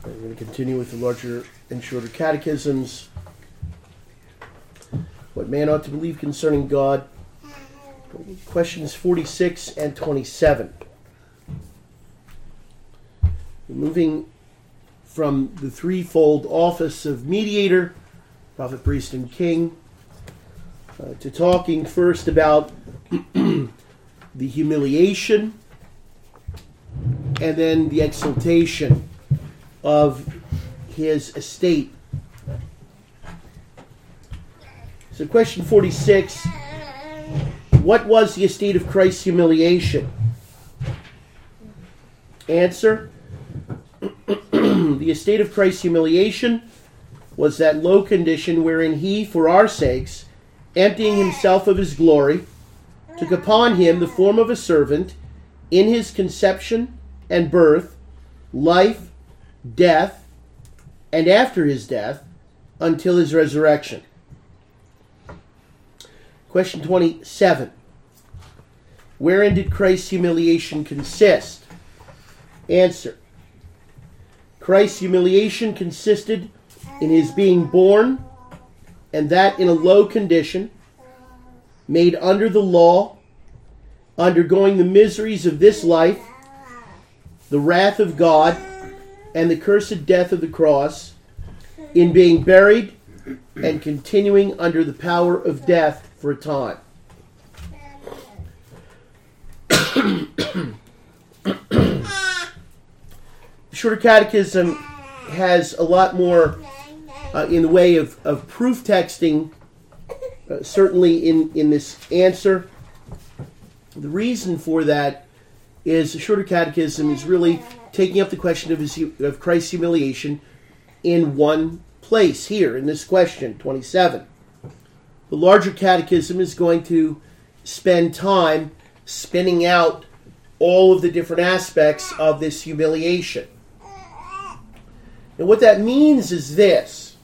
We're going to continue with the larger and shorter catechisms. What man ought to believe concerning God. Questions 46 and 27. Moving from the threefold office of mediator, prophet, priest, and king, to talking first about the humiliation and then the exaltation of his estate. So question 46, what was the estate of Christ's humiliation? Answer, the estate of Christ's humiliation was that low condition wherein he, for our sakes, emptying himself of his glory, took upon him the form of a servant in his conception and birth, life, death, and after his death, until his resurrection. Question 27. Wherein did Christ's humiliation consist? Answer. Christ's humiliation consisted in his being born, and that in a low condition, made under the law, undergoing the miseries of this life, the wrath of God, and the cursed death of the cross, in being buried and continuing under the power of death for a time. The Shorter Catechism has a lot more in the way of proof texting, certainly in this answer. The reason for that is the Shorter Catechism is really taking up the question of Christ's humiliation in one place here, in this question, 27. The larger Catechism is going to spend time spinning out all of the different aspects of this humiliation. And what that means is this.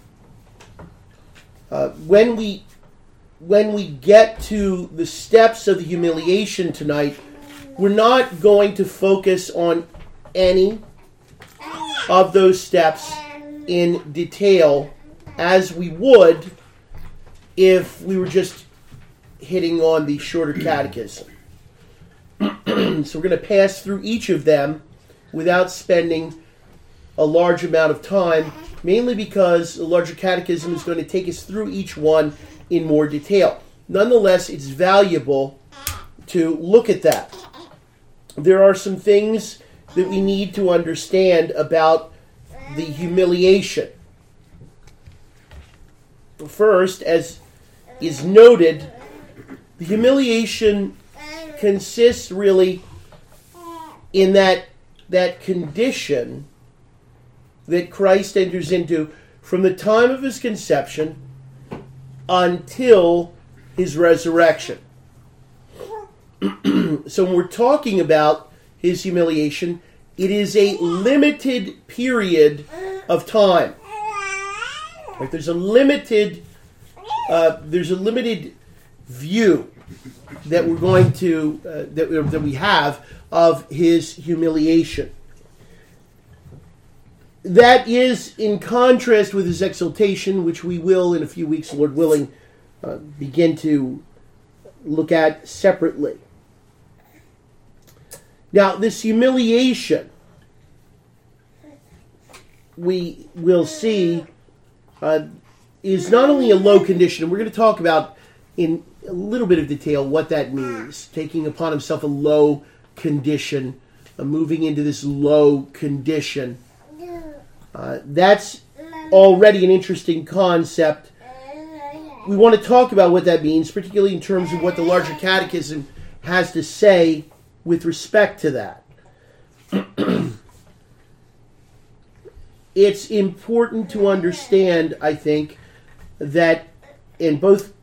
When we get to the steps of the humiliation tonight, we're not going to focus on any of those steps in detail as we would if we were just hitting on the Shorter Catechism. So we're going to pass through each of them without spending a large amount of time, mainly because the larger Catechism is going to take us through each one in more detail. Nonetheless, it's valuable to look at that. There are some things that we need to understand about the humiliation. First, as is noted, the humiliation consists really in that condition that Christ enters into from the time of his conception until his resurrection. So when we're talking about his humiliation, it is a limited period of time. Like there's a limited view that we're going to that we have of his humiliation. That is in contrast with his exaltation, which we will, in a few weeks, Lord willing, begin to look at separately. Now, this humiliation, we will see, is not only a low condition. We're going to talk about in a little bit of detail what that means. Taking upon himself a low condition, moving into this low condition. That's already an interesting concept. We want to talk about what that means, particularly in terms of what the larger Catechism has to say with respect to that. It's important to understand, I think, that in both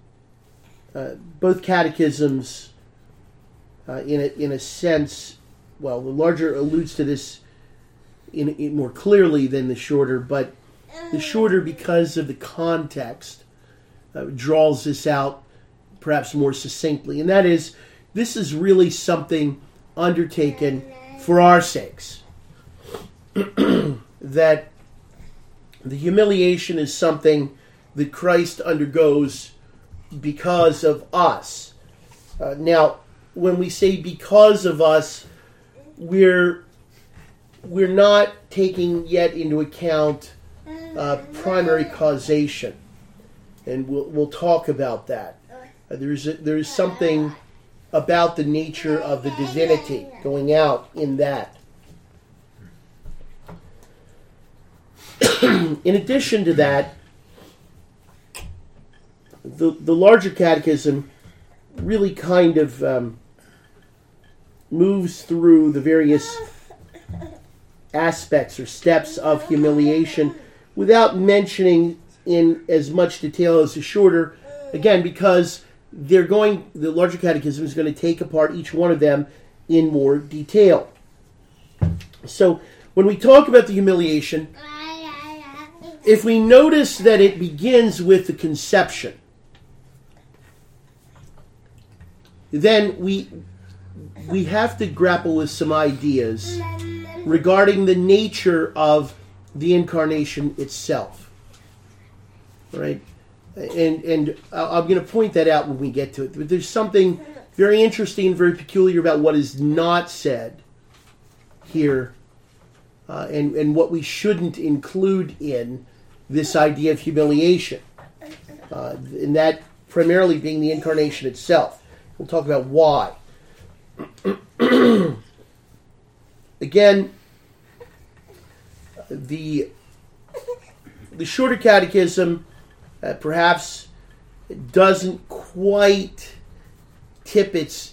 catechisms, in a sense, well, the larger alludes to this in more clearly than the shorter, but the shorter, because of the context, draws this out perhaps more succinctly. And that is, this is really something undertaken for our sakes. that the humiliation is something that Christ undergoes because of us. Now, when we say because of us, we're not taking yet into account primary causation, and we'll talk about that. There's something about the nature of the divinity going out in that. In addition to that, the larger catechism really kind of moves through the various aspects or steps of humiliation without mentioning in as much detail as the shorter, again, because the larger catechism is going to take apart each one of them in more detail. So when we talk about the humiliation, if we notice that it begins with the conception, then we have to grapple with some ideas regarding the nature of the incarnation itself. Right? And I'm going to point that out when we get to it. But there's something very interesting and very peculiar about what is not said here, and what we shouldn't include in this idea of humiliation. And that primarily being the incarnation itself. We'll talk about why. Again, the shorter catechism perhaps doesn't quite tip its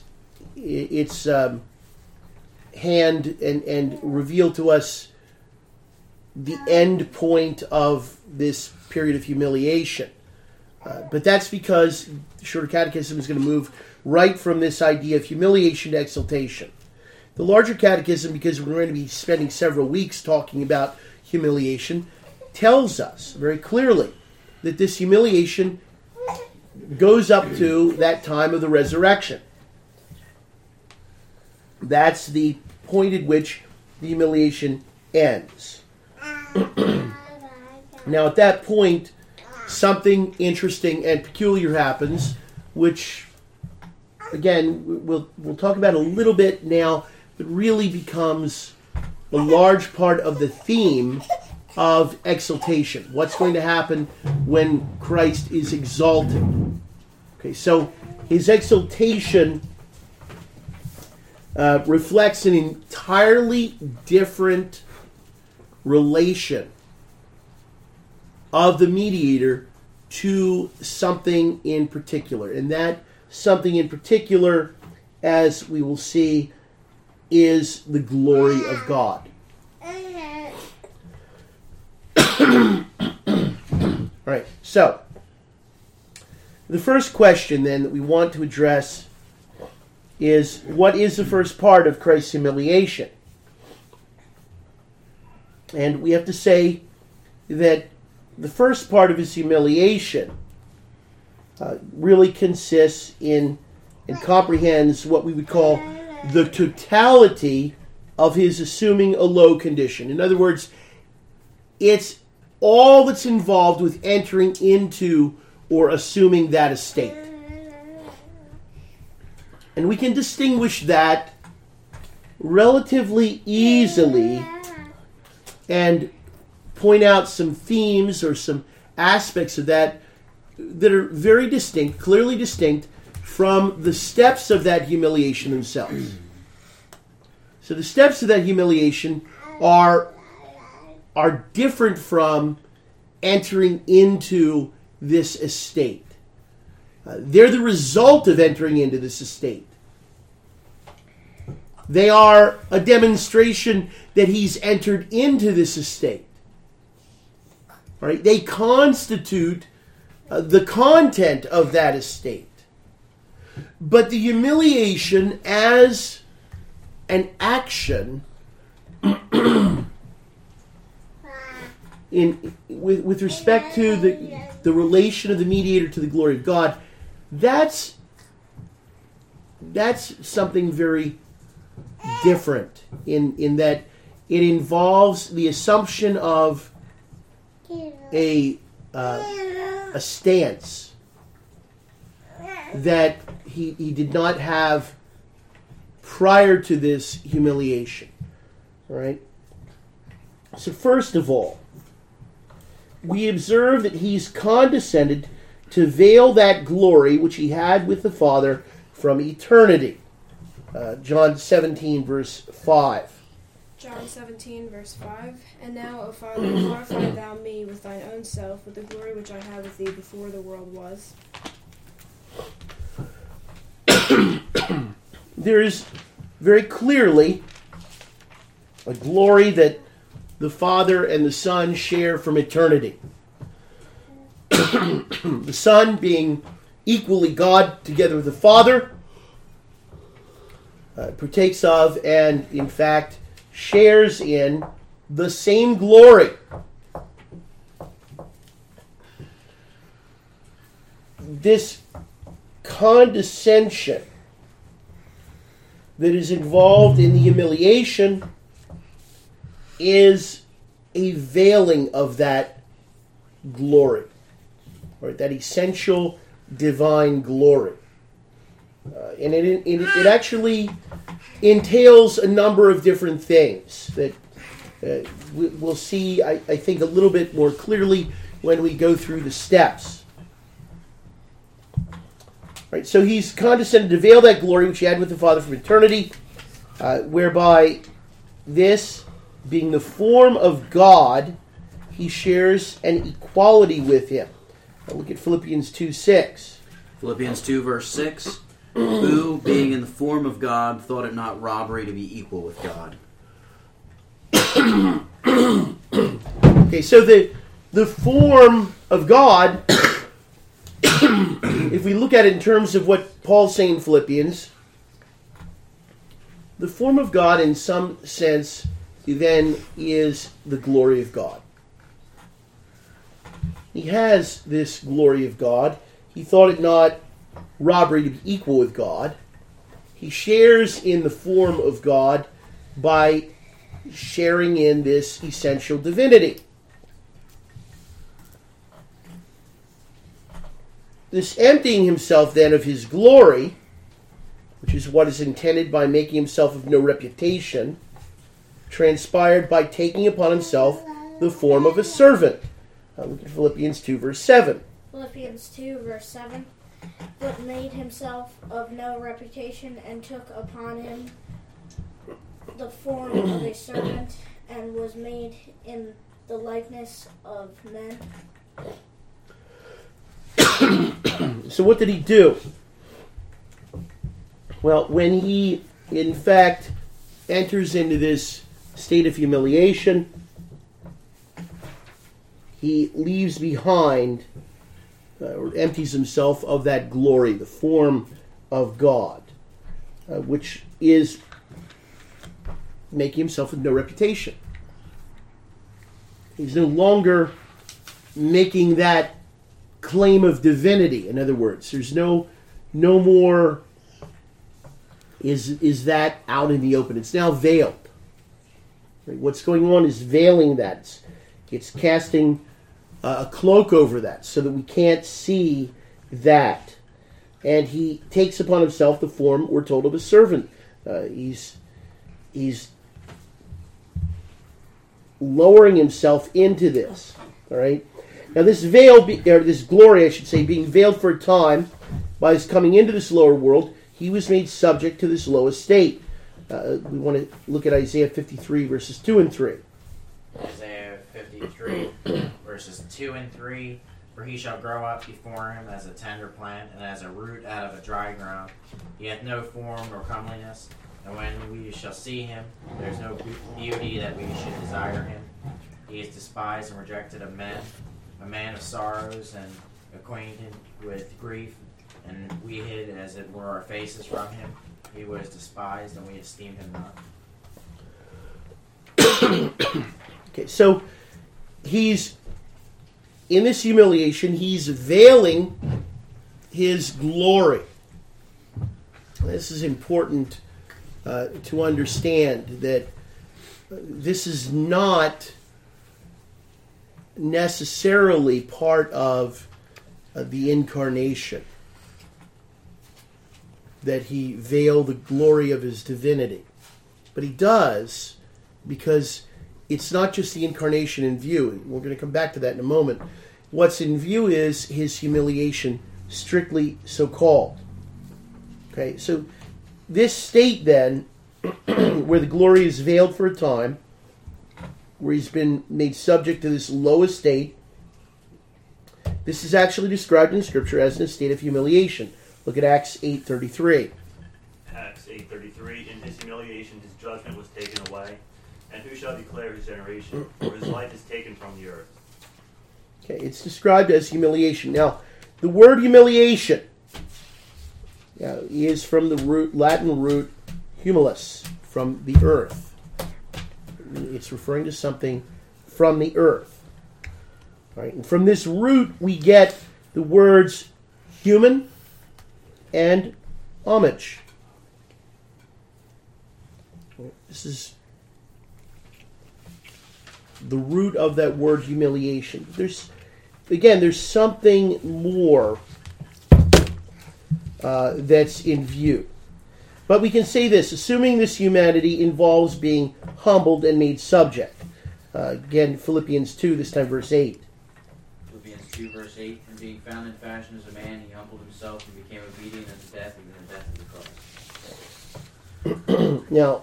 hand and reveal to us the end point of this period of humiliation. But that's because the shorter catechism is going to move right from this idea of humiliation to exaltation. The larger catechism, because we're going to be spending several weeks talking about humiliation, tells us very clearly that this humiliation goes up to that time of the resurrection. That's the point at which the humiliation ends. Now, at that point, something interesting and peculiar happens, which, again, we'll talk about a little bit now, but really becomes a large part of the theme of exaltation. What's going to happen when Christ is exalted? Okay, so his exaltation reflects an entirely different relation of the mediator to something in particular. And that something in particular, as we will see, is the glory of God. All right, so the first question then that we want to address is, what is the first part of Christ's humiliation? And we have to say that the first part of his humiliation really consists in and comprehends what we would call the totality of his assuming a low condition. In other words, it's all that's involved with entering into or assuming that estate. And we can distinguish that relatively easily and point out some themes or some aspects of that that are very distinct, clearly distinct from the steps of that humiliation themselves. So the steps of that humiliation are different from entering into this estate. They're the result of entering into this estate. They are a demonstration that he's entered into this estate. All right? They constitute the content of that estate. But the humiliation as an action with respect to the relation of the mediator to the glory of God, that's something very different in that it involves the assumption of a stance that he did not have prior to this humiliation. All right? So first of all, we observe that he's condescended to veil that glory which he had with the Father from eternity. John 17, verse 5. John 17, verse 5. And now, O Father, glorify thou me with thine own self, with the glory which I had with thee before the world was. There is very clearly a glory that the Father and the Son share from eternity. The Son being equally God together with the Father, partakes of and, in fact, shares in the same glory. This condescension that is involved in the humiliation is a veiling of that glory, or that essential divine glory. And it actually entails a number of different things that we'll see, I think, a little bit more clearly when we go through the steps. Right, so he's condescended to veil that glory which he had with the Father from eternity, whereby this, being the form of God, he shares an equality with him. Now look at Philippians 2:6. Philippians 2, verse 6. Who, being in the form of God, thought it not robbery to be equal with God. Okay, so the form of God, if we look at it in terms of what Paul's saying in Philippians, the form of God in some sense then is the glory of God. He has this glory of God. He thought it not robbery to be equal with God. He shares in the form of God by sharing in this essential divinity. This emptying himself then of his glory, which is what is intended by making himself of no reputation, transpired by taking upon himself the form of a servant. Look at Philippians 2, verse 7. Philippians 2, verse 7. But made himself of no reputation, and took upon him the form of a servant, and was made in the likeness of men. So what did he do? Well, when he, in fact, enters into this state of humiliation, he leaves behind or empties himself of that glory, the form of God, which is making himself of no reputation. He's no longer making that claim of divinity. In other words, there's no more is that out in the open. It's now veiled. Right? What's going on is veiling that. It's casting a cloak over that so that we can't see that. And he takes upon himself the form, we're told, of a servant. He's lowering himself into this. All right. Now this veil, or this glory, I should say, being veiled for a time by his coming into this lower world, he was made subject to this low estate. We want to look at Isaiah 53, verses 2 and 3. Isaiah 53, verses 2 and 3. For he shall grow up before him as a tender plant, and as a root out of a dry ground. He hath no form nor comeliness, and when we shall see him, there is no beauty that we should desire him. He is despised and rejected of men, a man of sorrows and acquainted with grief, and we hid as it were our faces from him. He was despised, and we esteemed him not. Okay, so he's in this humiliation, he's veiling his glory. This is important to understand, that this is not necessarily part of the incarnation, that he veil the glory of his divinity. But he does, because it's not just the incarnation in view. We're going to come back to that in a moment. What's in view is his humiliation, strictly so-called. Okay, so this state then, where the glory is veiled for a time, where he's been made subject to this low estate, this is actually described in Scripture as an estate of humiliation. Look at Acts 8:33. Acts 8:33, in his humiliation his judgment was taken away, and who shall declare his generation? For his life is taken from the earth. Okay, it's described as humiliation. Now, the word humiliation is from the Latin root humilis, from the earth. It's referring to something from the earth. Right? And from this root we get the words human and homage. This is the root of that word humiliation. There's something more that's in view. But we can say this, assuming this humanity involves being humbled and made subject. Again, Philippians 2, this time verse 8. Philippians 2, verse 8, and being found in fashion as a man, he humbled himself and became obedient unto death, even the death of the cross. Now,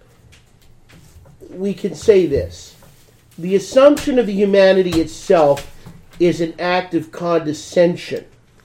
we can say this. The assumption of the humanity itself is an act of condescension.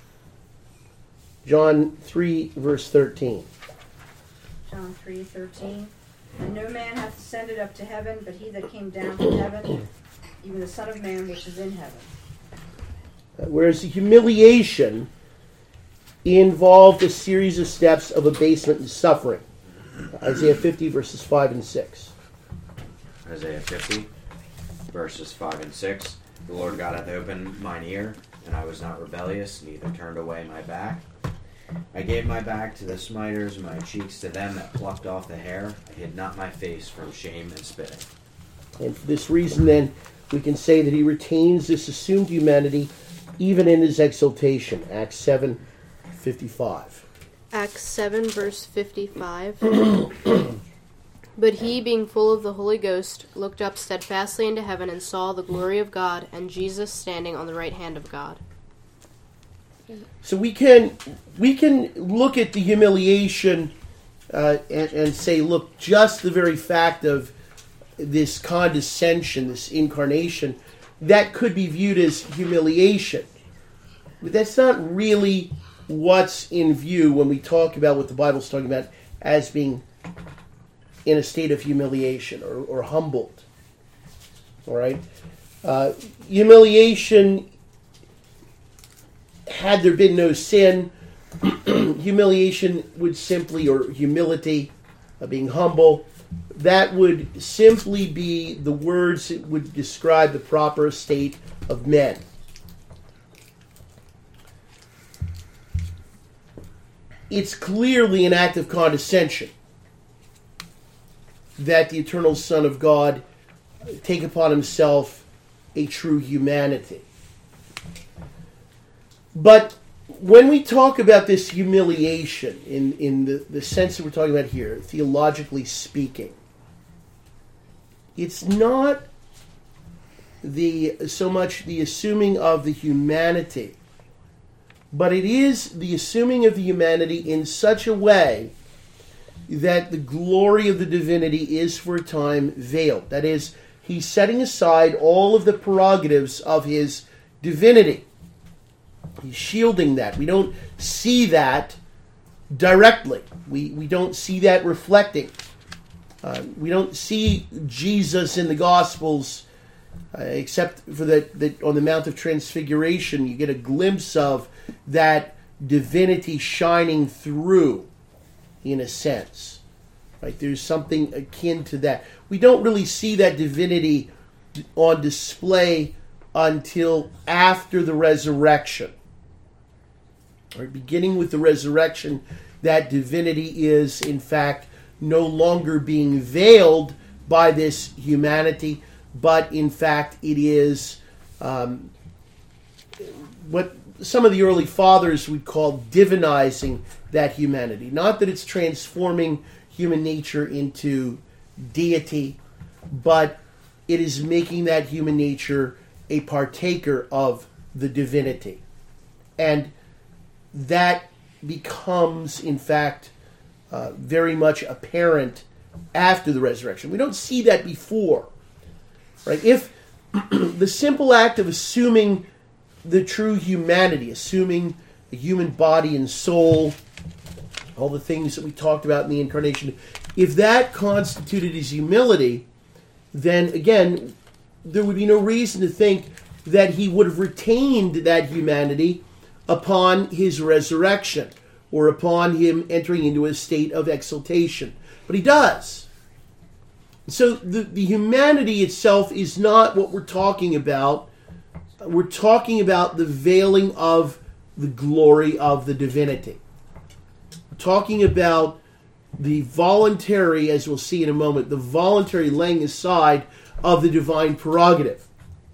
John 3, verse 13. John 3:13. And no man hath ascended up to heaven, but he that came down from heaven, even the Son of Man which is in heaven. Whereas the humiliation involved a series of steps of abasement and suffering. Isaiah 50, verses 5 and 6. Isaiah 50, verses 5 and 6. The Lord God hath opened mine ear, and I was not rebellious, neither turned away my back. I gave my back to the smiters, my cheeks to them that plucked off the hair. I hid not my face from shame and spitting. And for this reason, then, we can say that he retains this assumed humanity even in his exaltation. Acts 7:55. Acts 7, verse 55. But he, being full of the Holy Ghost, looked up steadfastly into heaven and saw the glory of God and Jesus standing on the right hand of God. So we can look at the humiliation and say, look, just the very fact of this condescension, this incarnation, that could be viewed as humiliation. But that's not really what's in view when we talk about what the Bible's talking about as being in a state of humiliation or humbled. All right? Humiliation, had there been no sin, humiliation would simply, or humility, being humble, that would simply be the words that would describe the proper state of men. It's clearly an act of condescension that the eternal Son of God take upon himself a true humanity. But when we talk about this humiliation in the sense that we're talking about here, theologically speaking, it's not so much the assuming of the humanity, but it is the assuming of the humanity in such a way that the glory of the divinity is for a time veiled. That is, he's setting aside all of the prerogatives of his divinity. He's shielding that. We don't see that directly. We don't see that reflecting. We don't see Jesus in the Gospels, except for that on the Mount of Transfiguration, you get a glimpse of that divinity shining through, in a sense. Right? There's something akin to that. We don't really see that divinity on display until after the resurrection. Right? Beginning with the resurrection, that divinity is, in fact, no longer being veiled, by this humanity, but in fact it is what some of the early fathers would call divinizing that humanity. Not that it's transforming human nature into deity, but it is making that human nature a partaker of the divinity. And that becomes, in fact, very much apparent after the resurrection. We don't see that before. Right? If the simple act of assuming the true humanity, assuming the human body and soul, all the things that we talked about in the incarnation, if that constituted his humility, then again, there would be no reason to think that he would have retained that humanity upon his resurrection or upon him entering into a state of exaltation. But he does. So the humanity itself is not what we're talking about. We're talking about the veiling of the glory of the divinity. We're talking about the voluntary, as we'll see in a moment, the voluntary laying aside of the divine prerogative.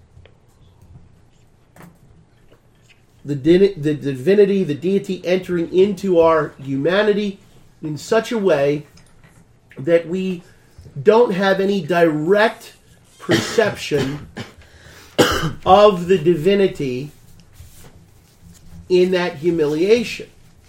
The divinity, the deity entering into our humanity in such a way that we don't have any direct perception of the divinity in that humiliation.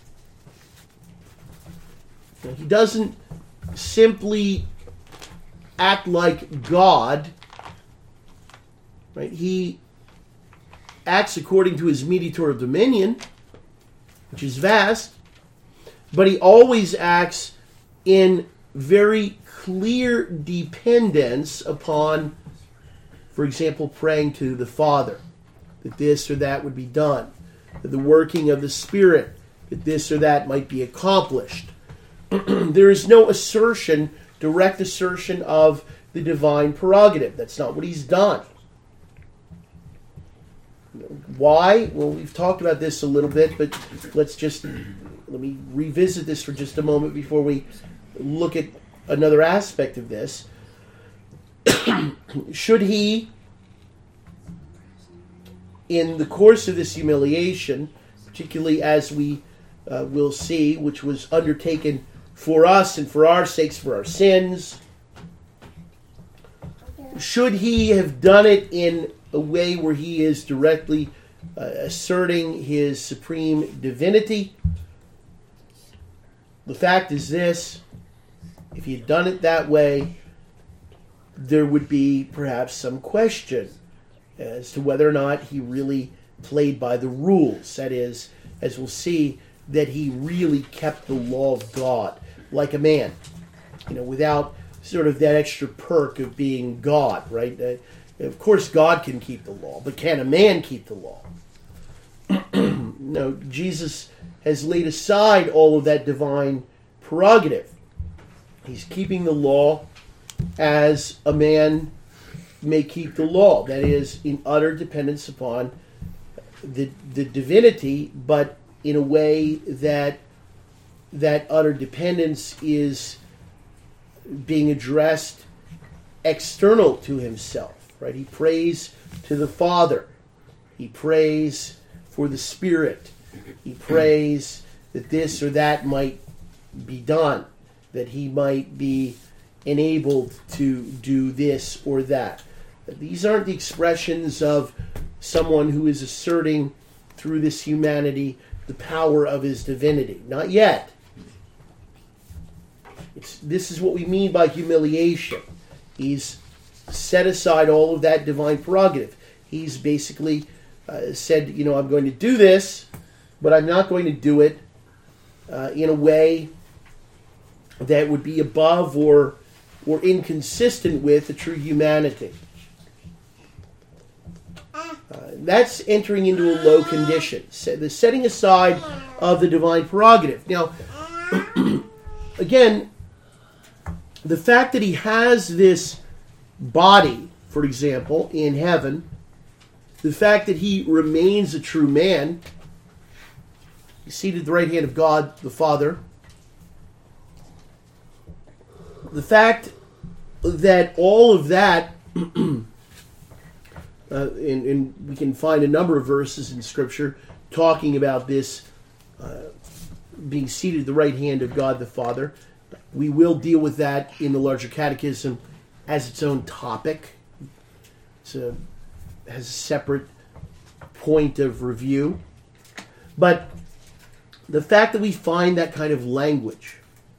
He doesn't simply act like God, right? He acts according to his mediatorial dominion, which is vast, but he always acts in very clear dependence upon, for example, praying to the Father, that this or that would be done, that the working of the Spirit, that this or that might be accomplished. There is no assertion, direct assertion of the divine prerogative. That's not what he's done. Why? Well, we've talked about this a little bit, but let me revisit this for just a moment before we look at another aspect of this. Should he, in the course of this humiliation, particularly as we will see, which was undertaken for us and for our sakes, for our sins, should he have done it in a way where he is directly asserting his supreme divinity? The fact is this: if he had done it that way, there would be perhaps some question as to whether or not he really played by the rules. That is, as we'll see, that he really kept the law of God like a man, without sort of that extra perk of being God, right? Of course, God can keep the law, but can a man keep the law? No, Jesus has laid aside all of that divine prerogative. He's keeping the law as a man may keep the law. That is, in utter dependence upon the divinity, but in a way that utter dependence is being addressed external to himself. Right? He prays to the Father. He prays for the Spirit. He prays that this or that might be done, that he might be enabled to do this or that. These aren't the expressions of someone who is asserting through this humanity the power of his divinity. Not yet. This is what we mean by humiliation. He's set aside all of that divine prerogative. He's basically said, I'm going to do this, but I'm not going to do it in a way that would be above or inconsistent with the true humanity. That's entering into a low condition, the setting aside of the divine prerogative. Now, again, the fact that he has this body, for example, in heaven, the fact that he remains a true man, he's seated at the right hand of God the Father, the fact that all of that, and we can find a number of verses in Scripture talking about this being seated at the right hand of God the Father. We will deal with that in the larger catechism as its own topic. It has a separate point of review. But the fact that we find that kind of language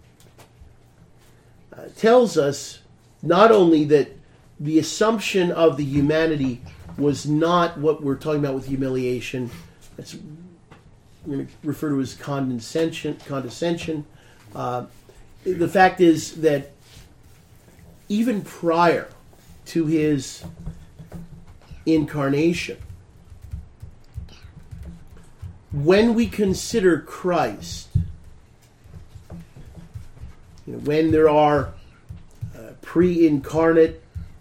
tells us not only that the assumption of the humanity was not what we're talking about with humiliation. That's we're going to refer to as condescension. The fact is that even prior to his incarnation, when we consider Christ, when there are pre-incarnate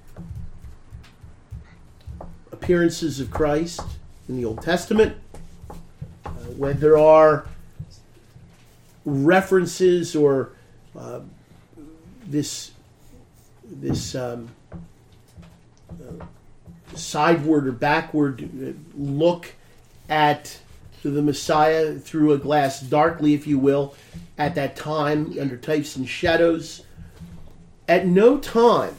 appearances of Christ in the Old Testament, when there are references or this sideward or backward look at the Messiah through a glass darkly, if you will, at that time under types and shadows. At no time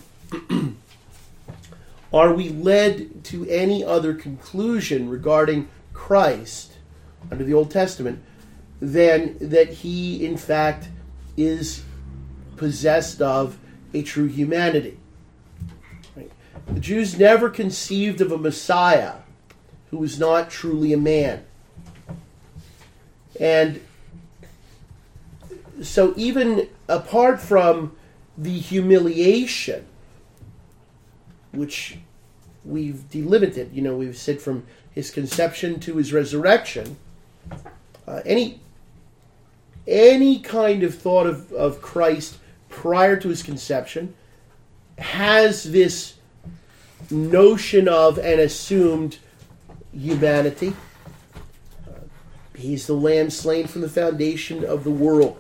are we led to any other conclusion regarding Christ under the Old Testament than that he, in fact, is possessed of a true humanity. Right? The Jews never conceived of a Messiah who was not truly a man. And so even apart from the humiliation, which we've delimited, we've said from his conception to his resurrection, any kind of thought of Christ prior to his conception has this notion of an assumed humanity. He's the lamb slain from the foundation of the world.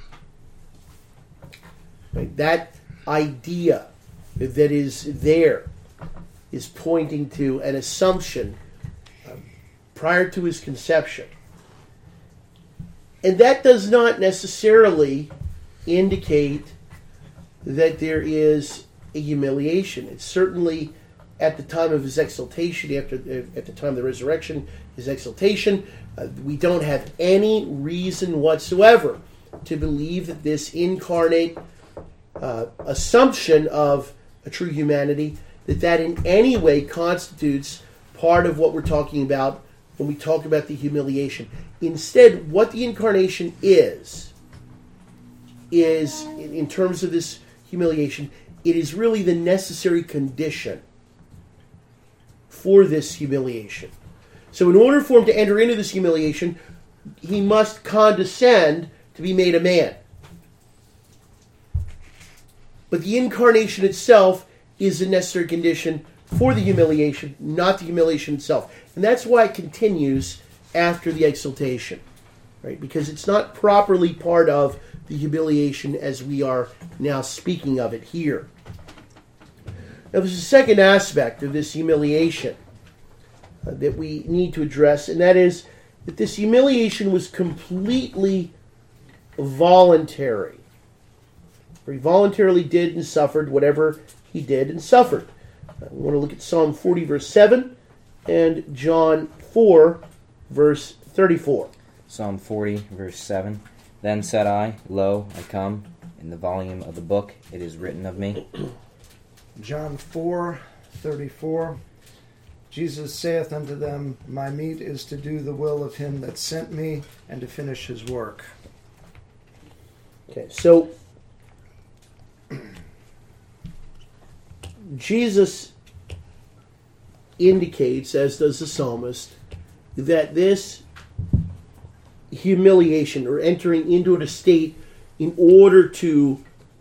Right? That idea that is there is pointing to an assumption prior to his conception. And that does not necessarily indicate that there is a humiliation. It's certainly at the time of his exaltation, at the time of the resurrection, his exaltation, we don't have any reason whatsoever to believe that this incarnate assumption of a true humanity, that in any way constitutes part of what we're talking about when we talk about the humiliation. Instead, what the incarnation is in terms of this humiliation, it is really the necessary condition for this humiliation. So in order for him to enter into this humiliation, he must condescend to be made a man. But the incarnation itself is a necessary condition for the humiliation, not the humiliation itself. And that's why it continues after the exaltation, right? Because it's not properly part of the humiliation as we are now speaking of it here. Now there's a second aspect of this humiliation that we need to address, and that is that this humiliation was completely voluntary. He voluntarily did and suffered whatever he did and suffered. We want to look at Psalm 40, verse 7, and John 4, verse 34. Psalm 40, verse 7. Then said I, Lo, I come. In the volume of the book it is written of me. John 4:34. Jesus saith unto them, My meat is to do the will of him that sent me, and to finish his work. Okay, so Jesus indicates, as does the psalmist, that this humiliation, or entering into a state in order to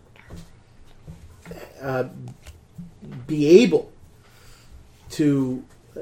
be able to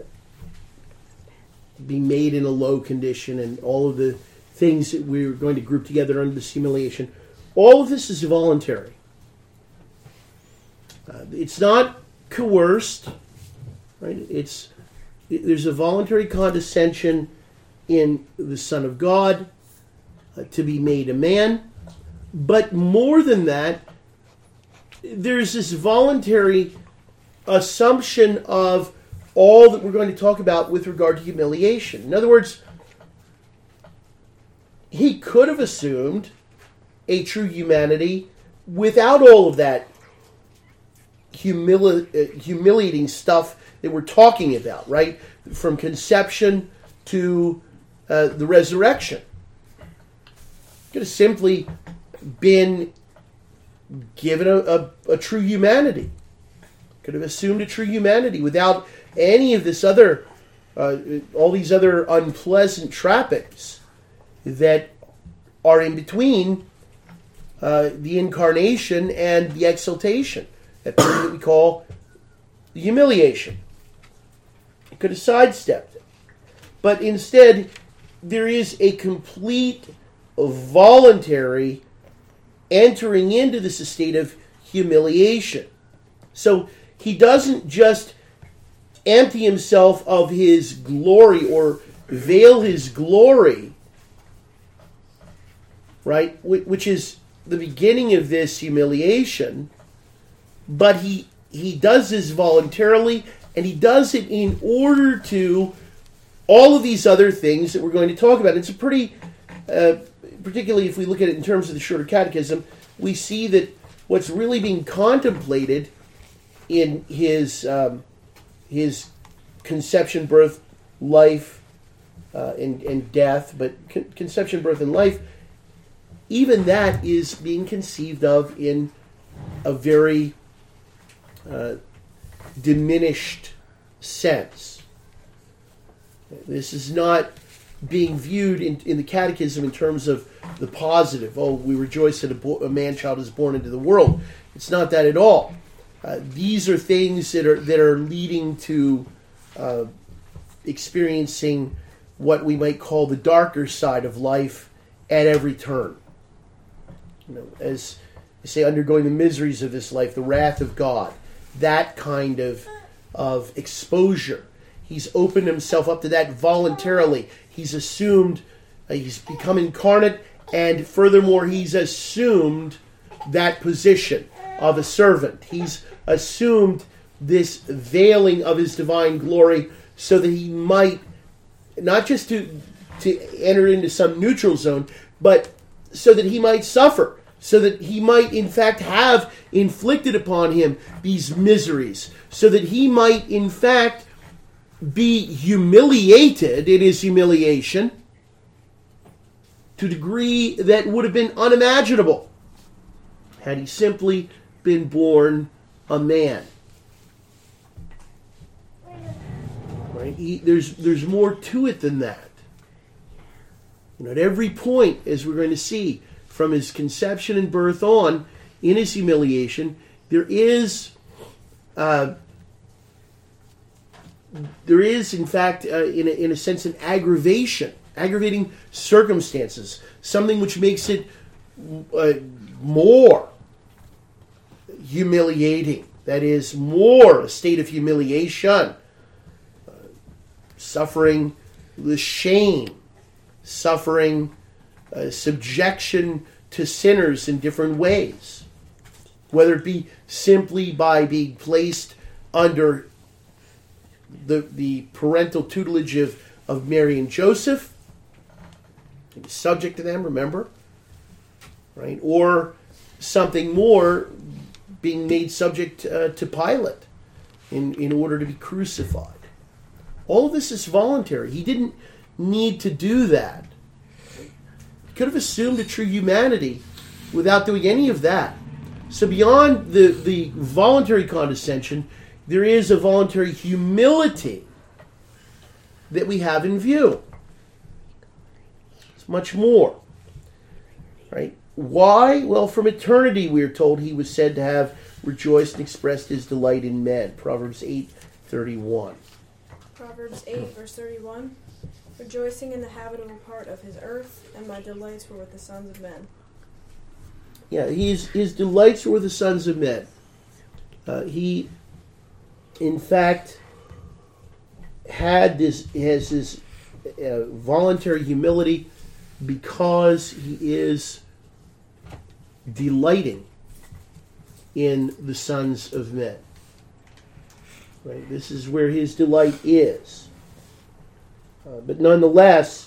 be made in a low condition, and all of the things that we're going to group together under this humiliation, all of this is voluntary. It's not coerced, right? There's a voluntary condescension in the Son of God to be made a man. But more than that, there's this voluntary assumption of all that we're going to talk about with regard to humiliation. In other words, he could have assumed a true humanity without all of that humiliating stuff that we're talking about, right? From conception to the resurrection. Could have simply been given a true humanity. Could have assumed a true humanity without any of this other, all these other unpleasant trappings that are in between the incarnation and the exaltation, that period that we call the humiliation. It could have sidestepped it. But instead, there is a complete voluntary entering into this state of humiliation. So he doesn't just empty himself of his glory or veil his glory, right, which is the beginning of this humiliation, but he does this voluntarily, and he does it in order to all of these other things that we're going to talk about. It's a pretty, particularly if we look at it in terms of the Shorter Catechism, we see that what's really being contemplated in his conception, birth, life, and death, but conception, birth, and life, even that is being conceived of in a very diminished sense. This is not being viewed in the Catechism in terms of the positive. Oh, we rejoice that a man-child is born into the world. It's not that at all. These are things that are leading to experiencing what we might call the darker side of life at every turn. As they say, undergoing the miseries of this life, the wrath of God, that kind of exposure. He's opened himself up to that voluntarily. He's assumed, he's become incarnate, and furthermore, he's assumed that position of a servant. He's assumed this veiling of his divine glory so that he might, not just to enter into some neutral zone, but so that he might suffer, so that he might in fact have inflicted upon him these miseries, so that he might in fact be humiliated in his humiliation to a degree that would have been unimaginable had he simply been born a man. Right? There's more to it than that. At every point, as we're going to see, from his conception and birth on, in his humiliation, there is in fact, in a sense, an aggravating circumstances, something which makes it more humiliating. That is, more a state of humiliation, suffering the shame, suffering subjection to sinners in different ways, whether it be simply by being placed under the parental tutelage of Mary and Joseph, subject to them, remember, right? Or something more, being made subject to Pilate in order to be crucified. All of this is voluntary. He didn't need to do that. He could have assumed a true humanity without doing any of that. So beyond the voluntary condescension, there is a voluntary humility that we have in view. It's much more. Right? Why? Well, from eternity we are told he was said to have rejoiced and expressed his delight in men. Proverbs 8:31. Proverbs 8, verse 31. Rejoicing in the habitable part of his earth, and my delights were with the sons of men. Yeah, his delights were with the sons of men. He, in fact, has this voluntary humility because he is delighting in the sons of men. Right? This is where his delight is. But nonetheless,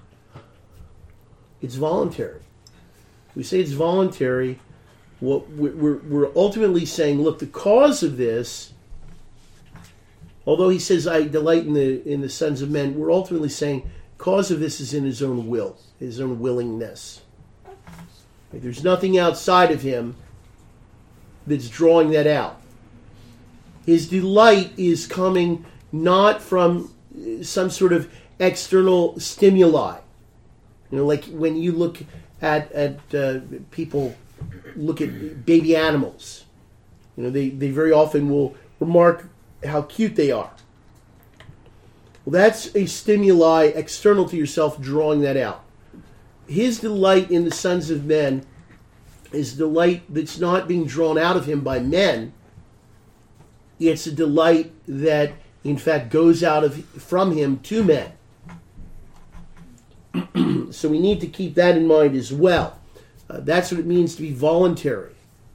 it's voluntary. We say it's voluntary. What we're ultimately saying, look, the cause of this, although he says, I delight in the sons of men, we're ultimately saying, cause of this is in his own will, his own willingness. Right? There's nothing outside of him that's drawing that out. His delight is coming not from some sort of external stimuli. You know, like when you look at people look at baby animals. You know, they very often will remark how cute they are. Well, that's a stimuli external to yourself drawing that out. His delight in the sons of men is delight that's not being drawn out of him by men. It's a delight that, in fact, goes out from him to men. So we need to keep that in mind as well. That's what it means to be voluntary.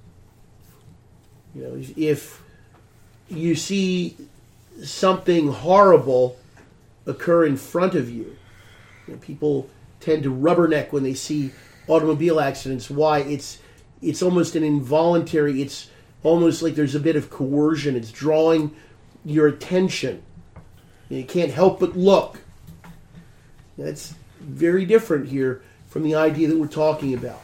You know, if you see something horrible occur in front of you, people tend to rubberneck when they see automobile accidents. Why? It's almost an involuntary. It's almost like there's a bit of coercion. It's drawing your attention. You can't help but look. That's very different here from the idea that we're talking about.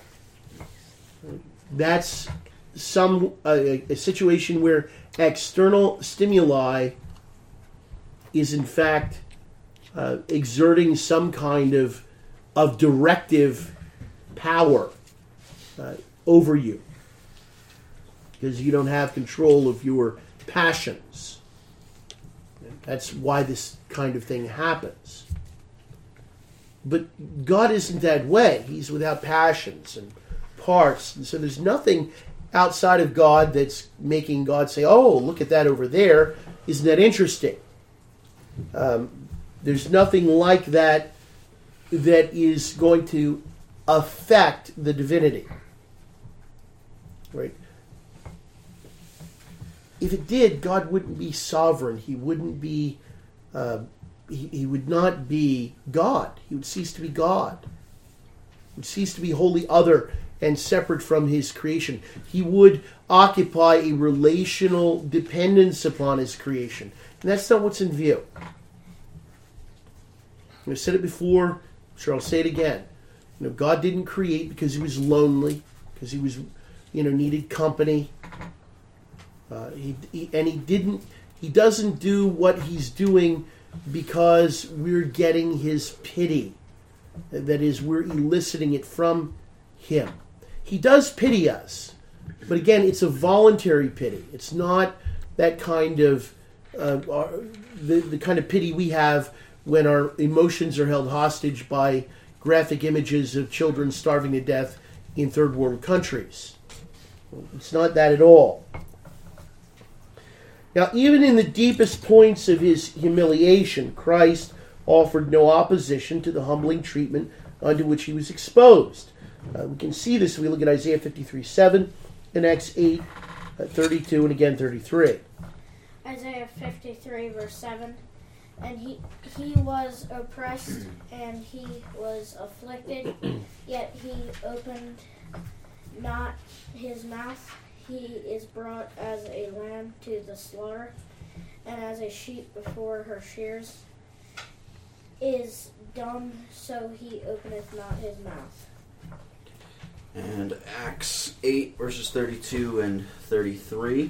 That's a situation where external stimuli is in fact exerting some kind of directive power over you, because you don't have control of your passions. That's why this kind of thing happens. But God isn't that way. He's without passions and parts. And so there's nothing outside of God that's making God say, oh, look at that over there. Isn't that interesting? There's nothing like that that is going to affect the divinity. Right? If it did, God wouldn't be sovereign. He wouldn't be... He would not be God. He would cease to be God. He would cease to be wholly other and separate from his creation. He would occupy a relational dependence upon his creation. And that's not what's in view. I've said it before, I'm sure I'll say it again. You know, God didn't create because he was lonely, because he was, needed company. He doesn't do what he's doing because we're getting his pity. That is, we're eliciting it from him. He does pity us. But again, it's a voluntary pity. It's not that kind of, the kind of pity we have when our emotions are held hostage by graphic images of children starving to death in third world countries. It's not that at all. Now, even in the deepest points of his humiliation, Christ offered no opposition to the humbling treatment unto which he was exposed. We can see this if we look at Isaiah 53:7 and Acts 8:32 and again 33. Isaiah 53 verse 7. And he was oppressed and he was afflicted, yet he opened not his mouth. He is brought as a lamb to the slaughter, and as a sheep before her shears is dumb, so he openeth not his mouth. And Acts 8, verses 32 and 33.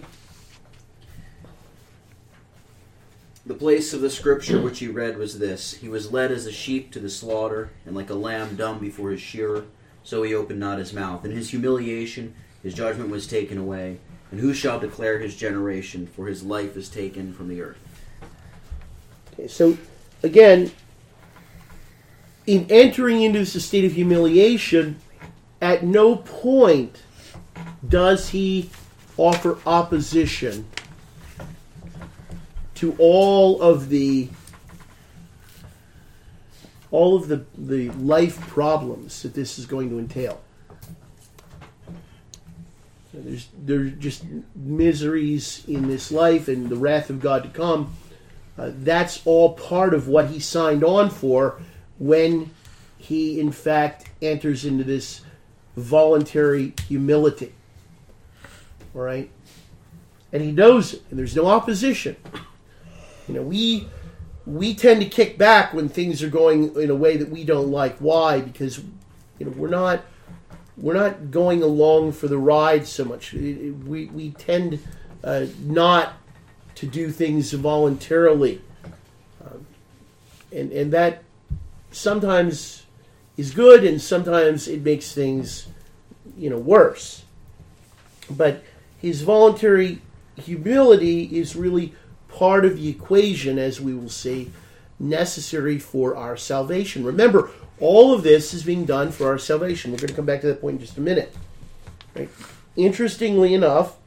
The place of the scripture which you read was this: He was led as a sheep to the slaughter, and like a lamb dumb before his shearer, so he opened not his mouth. In his humiliation his judgment was taken away. And who shall declare his generation? For his life is taken from the earth. Okay, so, again, in entering into this state of humiliation, at no point does he offer opposition to all of the life problems that this is going to entail. There's just miseries in this life and the wrath of God to come. That's all part of what he signed on for when he, in fact, enters into this voluntary humility. All right? And he knows it, and there's no opposition. We tend to kick back when things are going in a way that we don't like. Why? Because we're not going along for the ride so much. We tend not to do things voluntarily, and that sometimes is good, and sometimes it makes things worse. But his voluntary humility is really part of the equation, as we will see, necessary for our salvation. Remember, all of this is being done for our salvation. We're going to come back to that point in just a minute. Right? Interestingly enough,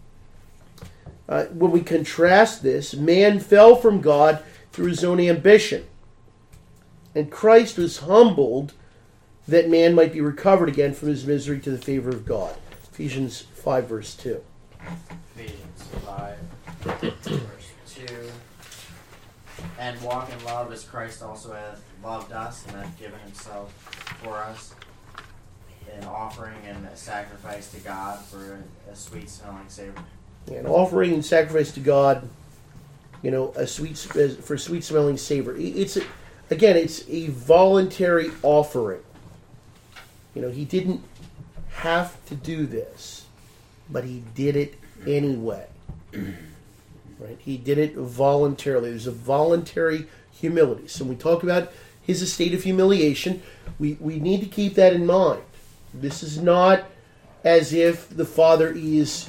when we contrast this, man fell from God through his own ambition, and Christ was humbled that man might be recovered again from his misery to the favor of God. Ephesians 5, verse 2. Ephesians 5, verse 2. And walk in love as Christ also hath loved us and hath given himself for us, an offering and a sacrifice to God for a sweet-smelling savor. An offering and sacrifice to God, a sweet-smelling savor. It's a voluntary offering. He didn't have to do this, but he did it anyway. Right? He did it voluntarily. There's a voluntary humility. So when we talk about his estate of humiliation, we need to keep that in mind. This is not as if the Father is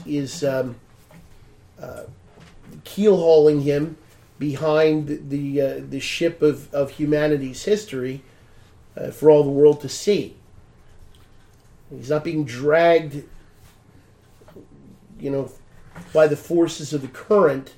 keel-hauling him behind the ship of humanity's history for all the world to see. He's not being dragged, by the forces of the current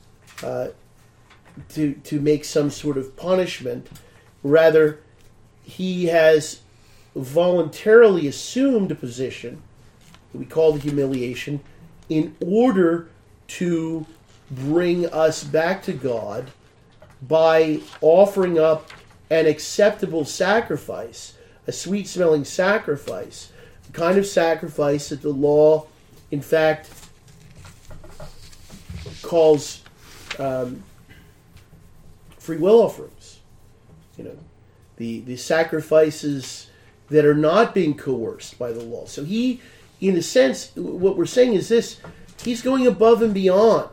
to make some sort of punishment. Rather, he has voluntarily assumed a position that we call the humiliation in order to bring us back to God by offering up an acceptable sacrifice, a sweet-smelling sacrifice, the kind of sacrifice that the law, in fact, calls free will offerings. The sacrifices that are not being coerced by the law. So he, in a sense, what we're saying is this: he's going above and beyond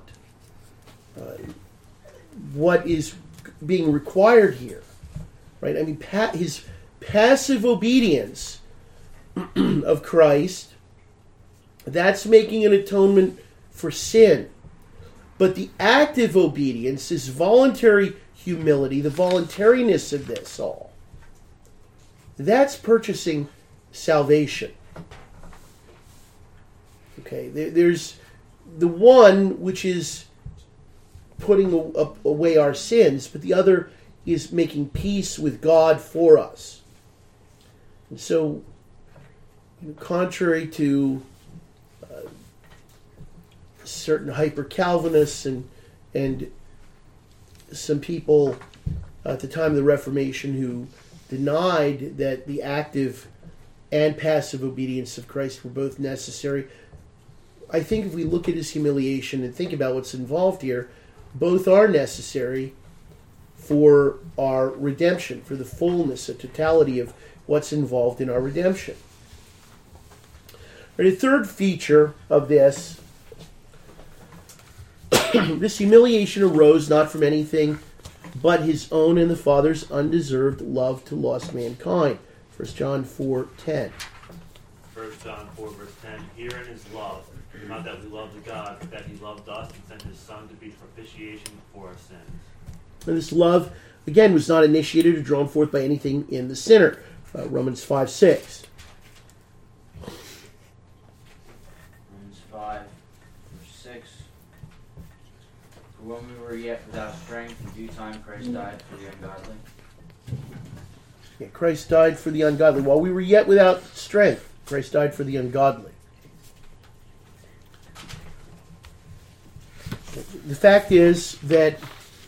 what is being required here, right? I mean, his passive obedience of Christ, that's making an atonement for sin. But the active obedience is voluntary humility, the voluntariness of this all. That's purchasing salvation. Okay, there's the one which is putting away our sins, but the other is making peace with God for us. And so, contrary to certain hyper-Calvinists and some people at the time of the Reformation who denied that the active and passive obedience of Christ were both necessary, I think if we look at his humiliation and think about what's involved here, both are necessary for our redemption, for the fullness, the totality of what's involved in our redemption. The third feature of this, this humiliation arose not from anything but his own and the Father's undeserved love to lost mankind. 1 John 4:10. 1 John 4, verse 10. Herein is love, not that we loved God, but that he loved us and sent his Son to be propitiation for our sins. And this love, again, was not initiated or drawn forth by anything in the sinner. Romans 5:6. Romans 5, were yet without strength, in due time Christ died for the ungodly. Yeah, Christ died for the ungodly. While we were yet without strength, Christ died for the ungodly. The fact is that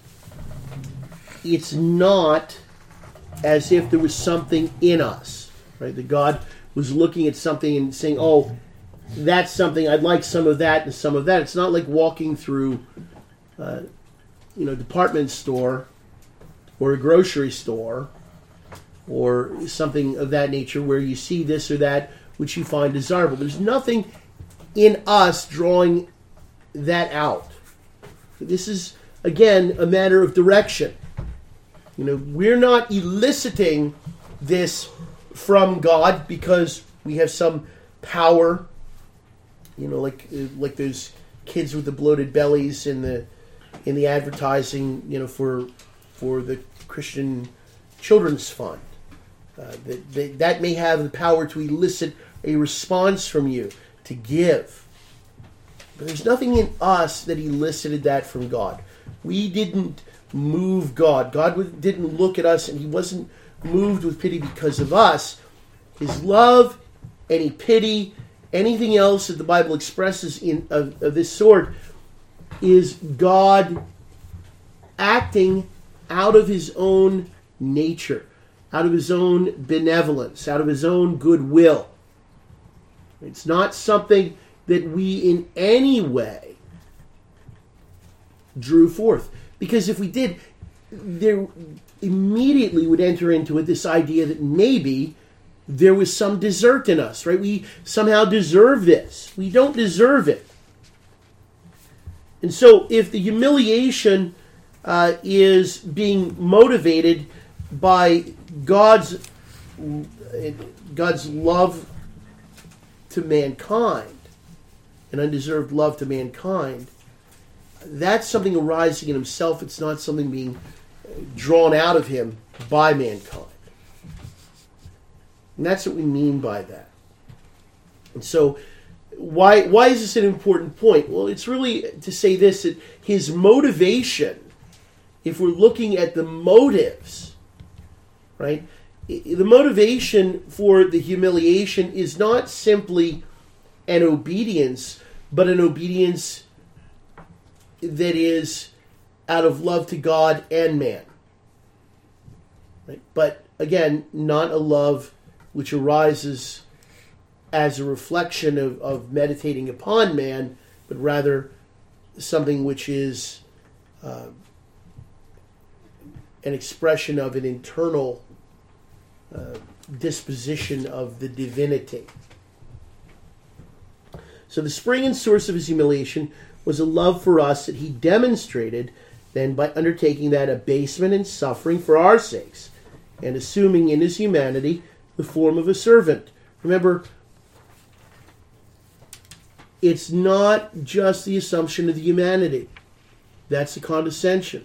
it's not as if there was something in us, right? That God was looking at something and saying, oh, that's something, I'd like some of that and some of that. It's not like walking through department store or a grocery store or something of that nature where you see this or that which you find desirable. There's nothing in us drawing that out. This is, again, a matter of direction. We're not eliciting this from God because we have some power, like those kids with the bloated bellies in the advertising, for the Christian Children's Fund. That may have the power to elicit a response from you, to give. But there's nothing in us that elicited that from God. We didn't move God. God didn't look at us, and He wasn't moved with pity because of us. His love, any pity, anything else that the Bible expresses of this sort is God acting out of His own nature, out of His own benevolence, out of His own goodwill. It's not something that we in any way drew forth. Because if we did, there immediately would enter into it this idea that maybe there was some desert in us, right? We somehow deserve this. We don't deserve it. And so if the humiliation is being motivated by God's love to mankind, an undeserved love to mankind, that's something arising in Himself. It's not something being drawn out of Him by mankind. And that's what we mean by that. And so, why is this an important point? Well, it's really to say this, that His motivation, if we're looking at the motives, right? The motivation for the humiliation is not simply an obedience, but an obedience that is out of love to God and man. Right? But again, not a love which arises as a reflection of meditating upon man, but rather something which is an expression of an internal disposition of the divinity. So the spring and source of His humiliation was a love for us that He demonstrated then by undertaking that abasement and suffering for our sakes and assuming in His humanity the form of a servant. Remember, it's not just the assumption of the humanity. That's the condescension.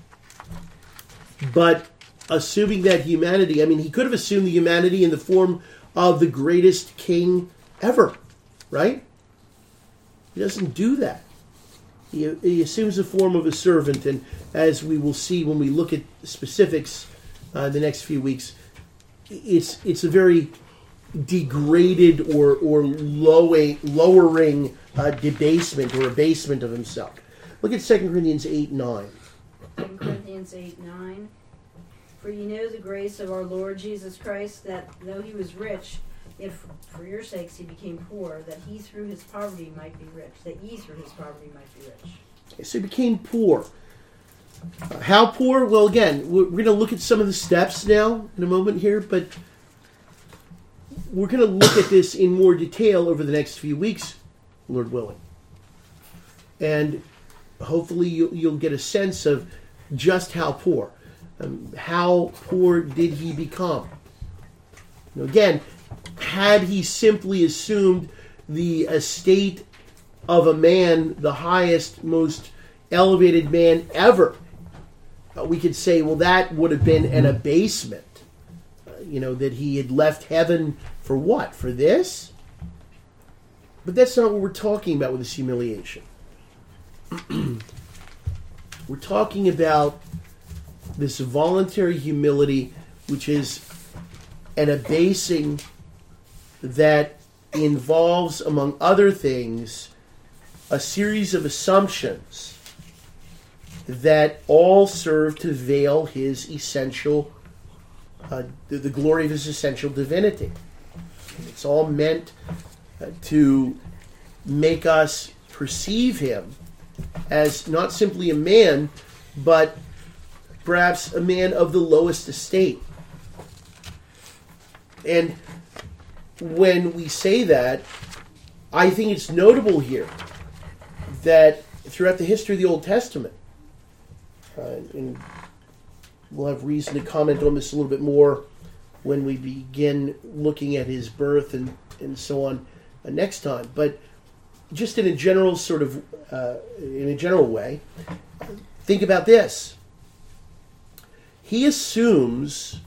But assuming that humanity, He could have assumed the humanity in the form of the greatest king ever, right? He doesn't do that. He assumes the form of a servant, and as we will see when we look at specifics the next few weeks, it's a very degraded or lowering debasement or abasement of Himself. Look at 2 Corinthians 8:9. 2 Corinthians 8:9. For ye know the grace of our Lord Jesus Christ, that though He was rich, yet for your sakes He became poor, that He through His poverty might be rich, that ye through His poverty might be rich. Okay, so He became poor. How poor? Well, again, we're going to look at some of the steps now in a moment here, but we're going to look at this in more detail over the next few weeks, Lord willing. And hopefully you'll get a sense of just how poor. How poor did He become? Again, had He simply assumed the estate of a man, the highest, most elevated man ever, we could say, well, that would have been an abasement. That He had left heaven for what? For this? But that's not what we're talking about with this humiliation. We're talking about this voluntary humility, which is an abasing that involves, among other things, a series of assumptions that all serve to veil his essential, the glory of his essential divinity. It's all meant to make us perceive him as not simply a man, but perhaps a man of the lowest estate. And when we say that, I think it's notable here that throughout the history of the Old Testament, and we'll have reason to comment on this a little bit more when we begin looking at his birth and so on next time, but just in a general sort of, in a general way, think about this. He assumes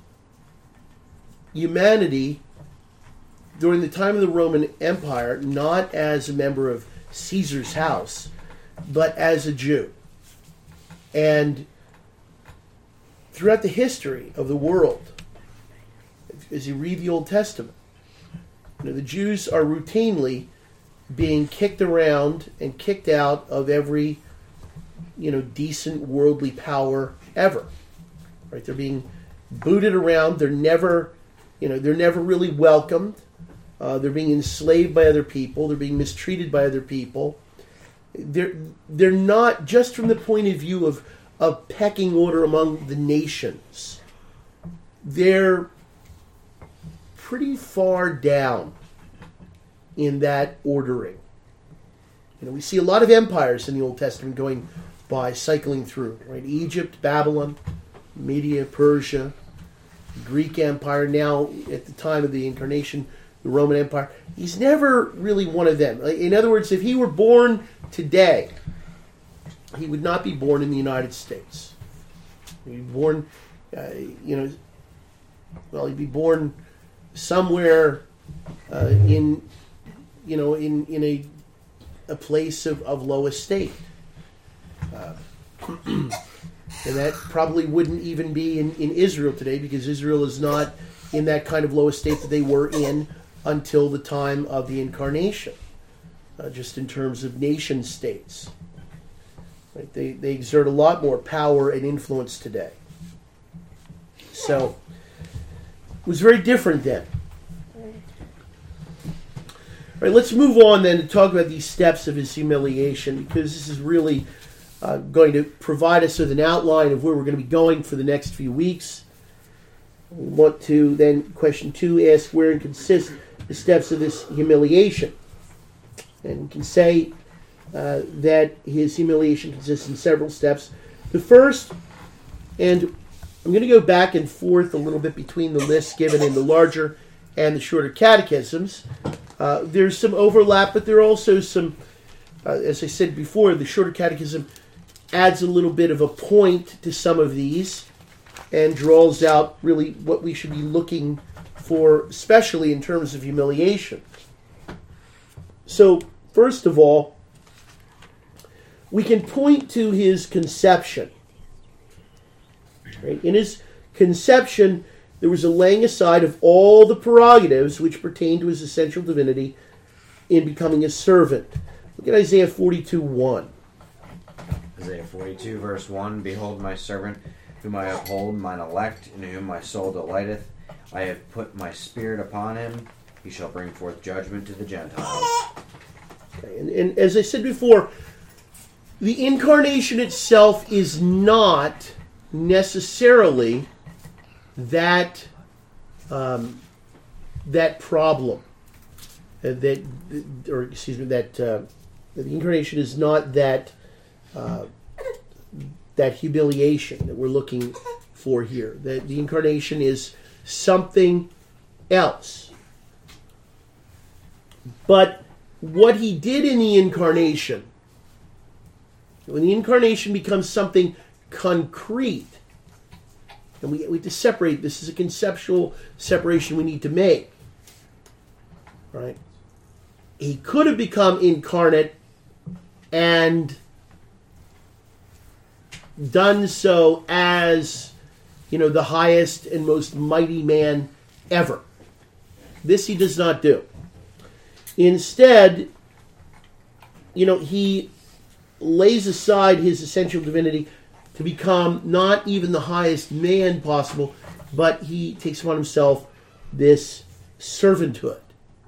humanity during the time of the Roman Empire not as a member of Caesar's house, but as a Jew. And throughout the history of the world, as you read the Old Testament, the Jews are routinely being kicked around and kicked out of every, decent worldly power ever. Right? They're being booted around. They're never really welcomed. They're being enslaved by other people. They're being mistreated by other people. They're not, just from the point of view of pecking order among the nations, they're pretty far down in that ordering. We see a lot of empires in the Old Testament going by, cycling through, right? Egypt, Babylon, Media, Persia, Greek Empire, now at the time of the incarnation, the Roman Empire. He's never really one of them. In other words, if he were born today, he would not be born in the United States. He'd be born, he'd be born somewhere in a place of low estate. And that probably wouldn't even be in Israel today, because Israel is not in that kind of low estate that they were in until the time of the incarnation, just in terms of nation states. Right? They exert a lot more power and influence today. So it was very different then. All right, let's move on then to talk about these steps of his humiliation, because this is really going to provide us with an outline of where we're going to be going for the next few weeks. We want to then, question 2, ask wherein consist the steps of this humiliation. And we can say that his humiliation consists in several steps. The first, and I'm going to go back and forth a little bit between the lists given in the larger and the shorter catechisms. There's some overlap, but there are also some, as I said before, the shorter catechism adds a little bit of a point to some of these and draws out really what we should be looking for, especially in terms of humiliation. So, first of all, we can point to his conception. Right? In his conception, there was a laying aside of all the prerogatives which pertain to his essential divinity in becoming a servant. Look at Isaiah 42:1. Isaiah 42, verse 1, Behold my servant, whom I uphold, mine elect, in whom my soul delighteth. I have put my spirit upon him. He shall bring forth judgment to the Gentiles. Okay, and as I said before, the incarnation itself is not necessarily that problem. The incarnation is not that humiliation that we're looking for here. The incarnation is something else. But what he did in the incarnation, when the incarnation becomes something concrete, and we have to separate, this is a conceptual separation we need to make. Right? He could have become incarnate and done so as, the highest and most mighty man ever. This he does not do. Instead, he lays aside his essential divinity to become not even the highest man possible, but he takes upon himself this servanthood.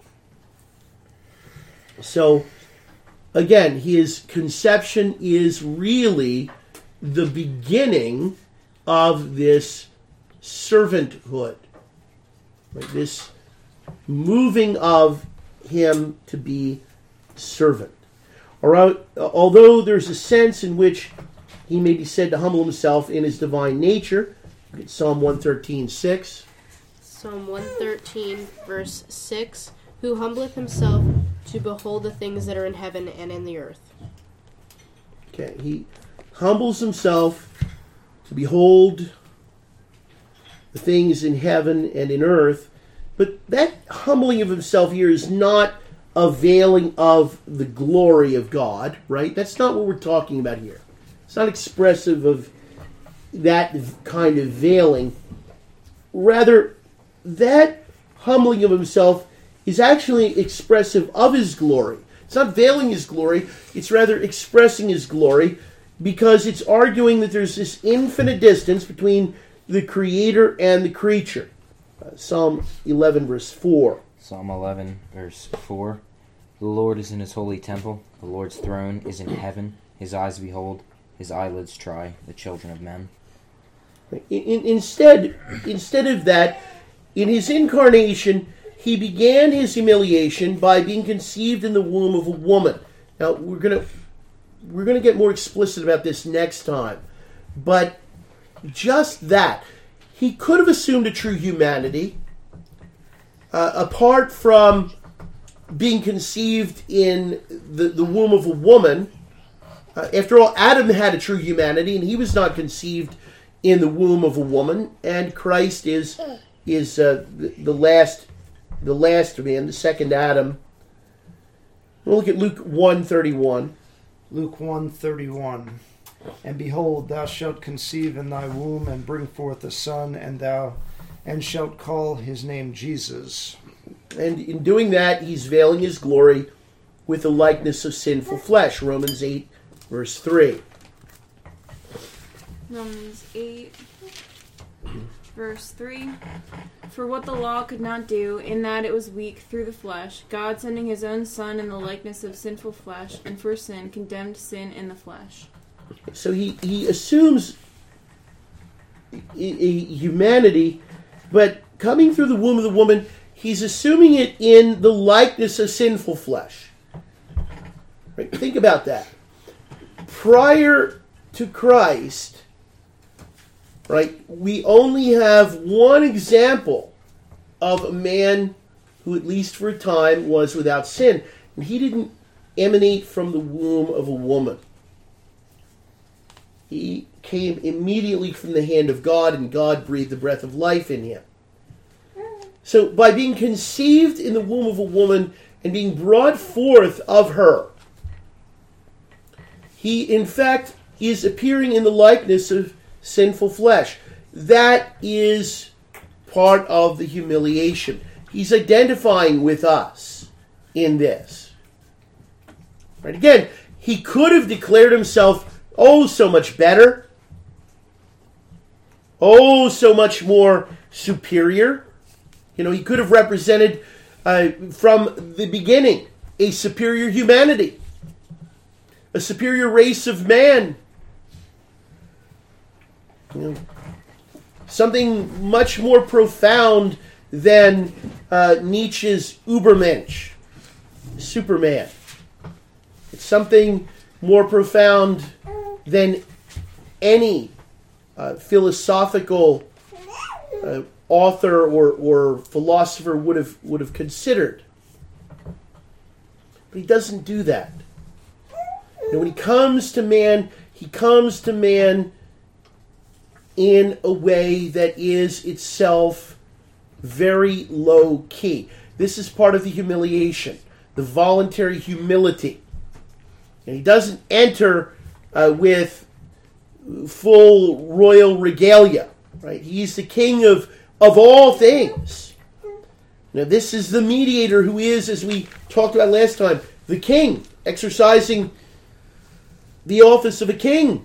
So, again, his conception is really the beginning of this servanthood. Right? This moving of him to be servant. Although there's a sense in which he may be said to humble himself in his divine nature, look at Psalm 113:6. Psalm 113, verse 6. Who humbleth himself to behold the things that are in heaven and in the earth. Okay, he humbles himself to behold the things in heaven and in earth, but that humbling of himself here is not a veiling of the glory of God, right? That's not what we're talking about here. It's not expressive of that kind of veiling. Rather, that humbling of himself is actually expressive of his glory. It's not veiling his glory, it's rather expressing his glory, because it's arguing that there's this infinite distance between the Creator and the creature. Psalm 11, verse 4. Psalm 11, verse 4. The Lord is in his holy temple. The Lord's throne is in heaven. His eyes behold, his eyelids try the children of men. Instead of that, in his incarnation, he began his humiliation by being conceived in the womb of a woman. Now, we're going to get more explicit about this next time. But just that. He could have assumed a true humanity apart from being conceived in the womb of a woman. After all, Adam had a true humanity, and he was not conceived in the womb of a woman. And Christ is the last man, the second Adam. We'll look at Luke 1:31. Luke 1:31. And behold, thou shalt conceive in thy womb and bring forth a son, and shalt call his name Jesus. And in doing that, he's veiling his glory with the likeness of sinful flesh. Romans 8, verse 3. Romans 8, verse 3. For what the law could not do, in that it was weak through the flesh, God sending his own Son in the likeness of sinful flesh, and for sin condemned sin in the flesh. So he assumes a humanity, but coming through the womb of the woman, he's assuming it in the likeness of sinful flesh. Right? Think about that. Prior to Christ, right, we only have one example of a man who, at least for a time, was without sin. And he didn't emanate from the womb of a woman. He came immediately from the hand of God, and God breathed the breath of life in him. So by being conceived in the womb of a woman and being brought forth of her, he in fact is appearing in the likeness of sinful flesh. That is part of the humiliation. He's identifying with us in this. Right? Again, he could have declared himself so much better, so much more superior. He could have represented from the beginning a superior humanity, a superior race of man. Something much more profound than Nietzsche's Übermensch, Superman. It's something more profound than any philosophical author or philosopher would have considered. But he doesn't do that. When he comes to man, he comes to man in a way that is itself very low key. This is part of the humiliation, the voluntary humility. And he doesn't enter with full royal regalia, right? He's the king of all things. Now, this is the mediator who is, as we talked about last time, the king, exercising the office of a king.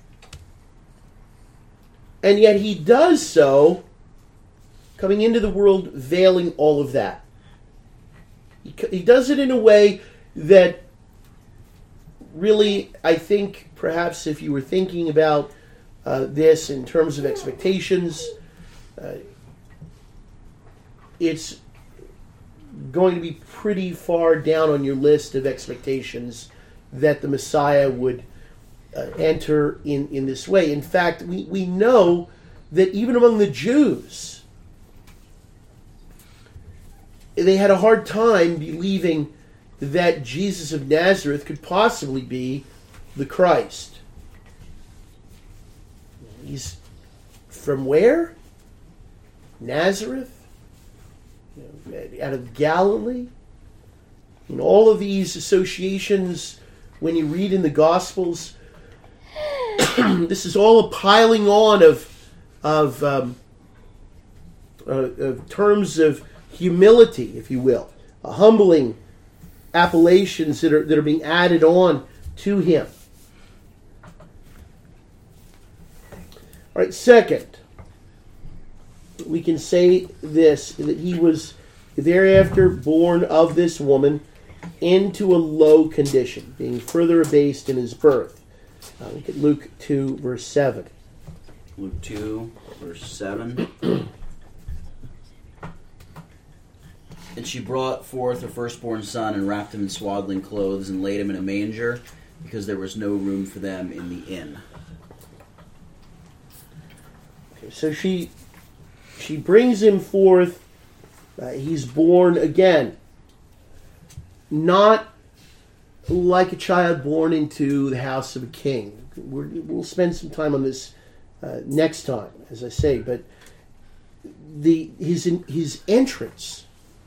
And yet he does so coming into the world veiling all of that. He does it in a way that really, I think, perhaps if you were thinking about this in terms of expectations, it's going to be pretty far down on your list of expectations that the Messiah would enter in this way. In fact, we know that even among the Jews, they had a hard time believing that Jesus of Nazareth could possibly be the Christ. He's from where? Nazareth? Out of Galilee? And all of these associations, when you read in the Gospels, this is all a piling on of terms of humility, if you will, humbling appellations that are being added on to him. All right, second, we can say this, that he was thereafter born of this woman into a low condition, being further abased in his birth. Look at Luke 2, verse 7. Luke 2, verse 7. And she brought forth her firstborn son and wrapped him in swaddling clothes and laid him in a manger because there was no room for them in the inn. Okay, so she brings him forth. He's born again. Not like a child born into the house of a king. We'll spend some time on this next time, as I say. But his entrance,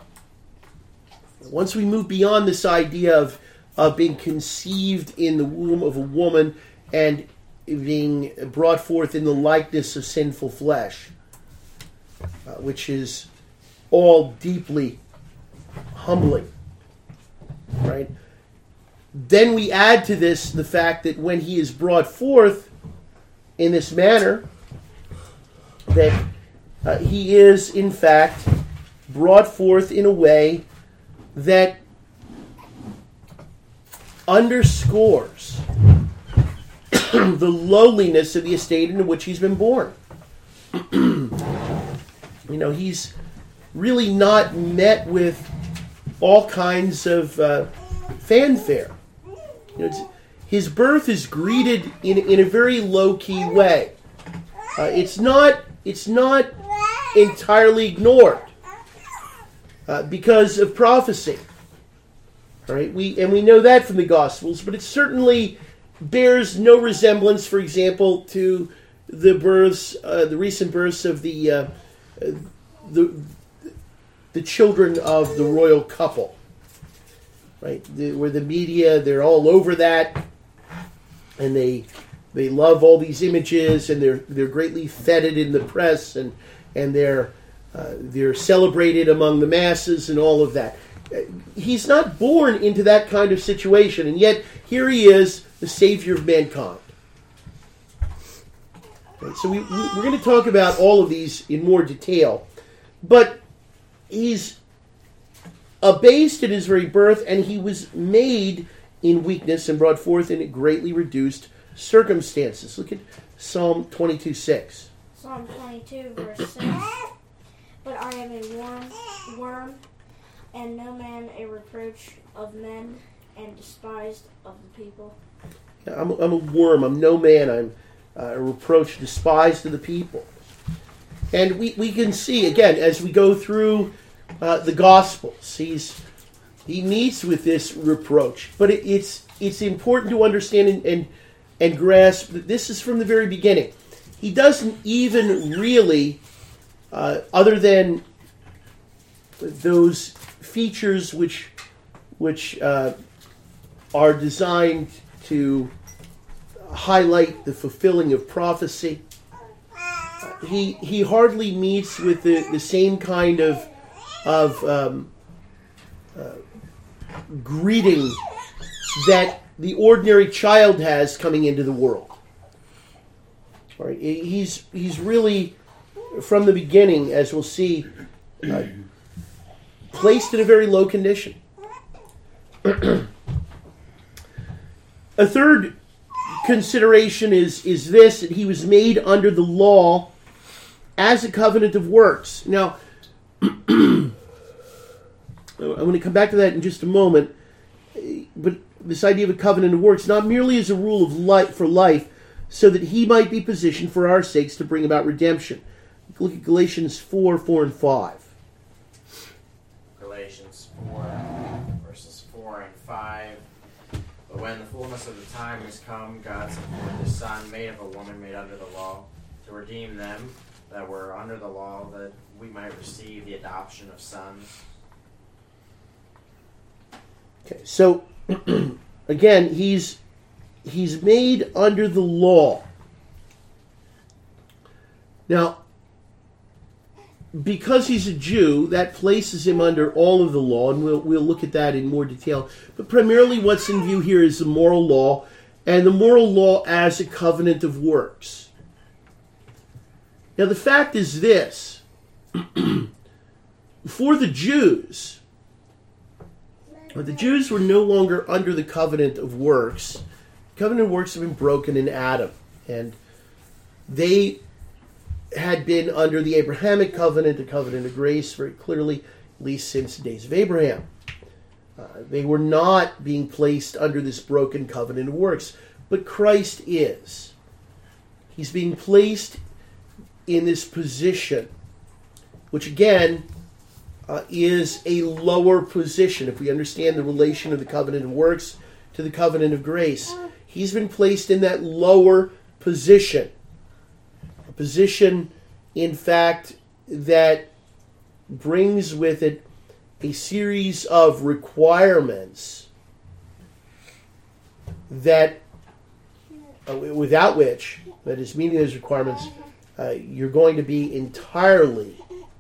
once we move beyond this idea of being conceived in the womb of a woman and being brought forth in the likeness of sinful flesh, which is all deeply humbling, right? Then we add to this the fact that when he is brought forth in this manner, that he is, in fact, brought forth in a way that underscores the lowliness of the estate in which he's been born. He's really not met with all kinds of fanfare. His birth is greeted in a very low-key way. It's not entirely ignored because of prophecy. All right, we know that from the Gospels, but it certainly bears no resemblance, for example, to the recent births of the children of the royal couple. Right, where the media, they're all over that, and they love all these images, and they're greatly feted in the press, and they're celebrated among the masses, and all of that. He's not born into that kind of situation, and yet here he is, the Savior of mankind. Right, so we're going to talk about all of these in more detail, but he's abased at his very birth, and he was made in weakness and brought forth in greatly reduced circumstances. Look at Psalm 22:6. Psalm 22, verse 6. But I am a worm, and no man a reproach of men, and despised of the people. Yeah, I'm a worm. I'm no man. I'm a reproach, despised of the people. And we can see, again, as we go through the Gospels, he meets with this reproach. But it's important to understand and grasp that this is from the very beginning. He doesn't even really, other than those features which are designed to highlight the fulfilling of prophecy. He hardly meets with the same kind of greeting that the ordinary child has coming into the world. All right, he's really, from the beginning, as we'll see, placed in a very low condition. A third consideration is this, that he was made under the law as a covenant of works. Now, I'm going to come back to that in just a moment, but this idea of a covenant of works, not merely as a rule of life for life, so that he might be positioned for our sakes to bring about redemption. Look at Galatians 4 and 5. Galatians 4, verses 4 and 5. But when the fullness of the time has come, God sent forth his Son, made of a woman, made under the law, to redeem them that were under the law, that we might receive the adoption of sons. Okay, so again, he's made under the law. Now, because he's a Jew, that places him under all of the law, and we'll look at that in more detail. But primarily what's in view here is the moral law, and the moral law as a covenant of works. Now, the fact is this. For the Jews were no longer under the covenant of works. The covenant of works have been broken in Adam, and they had been under the Abrahamic covenant, the covenant of grace, very clearly, at least since the days of Abraham. They were not being placed under this broken covenant of works, but Christ is. He's being placed in this position, which again is a lower position. If we understand the relation of the covenant of works to the covenant of grace, he's been placed in that lower position. A position, in fact, that brings with it a series of requirements that, without which, that is, meeting those requirements, you're going to be entirely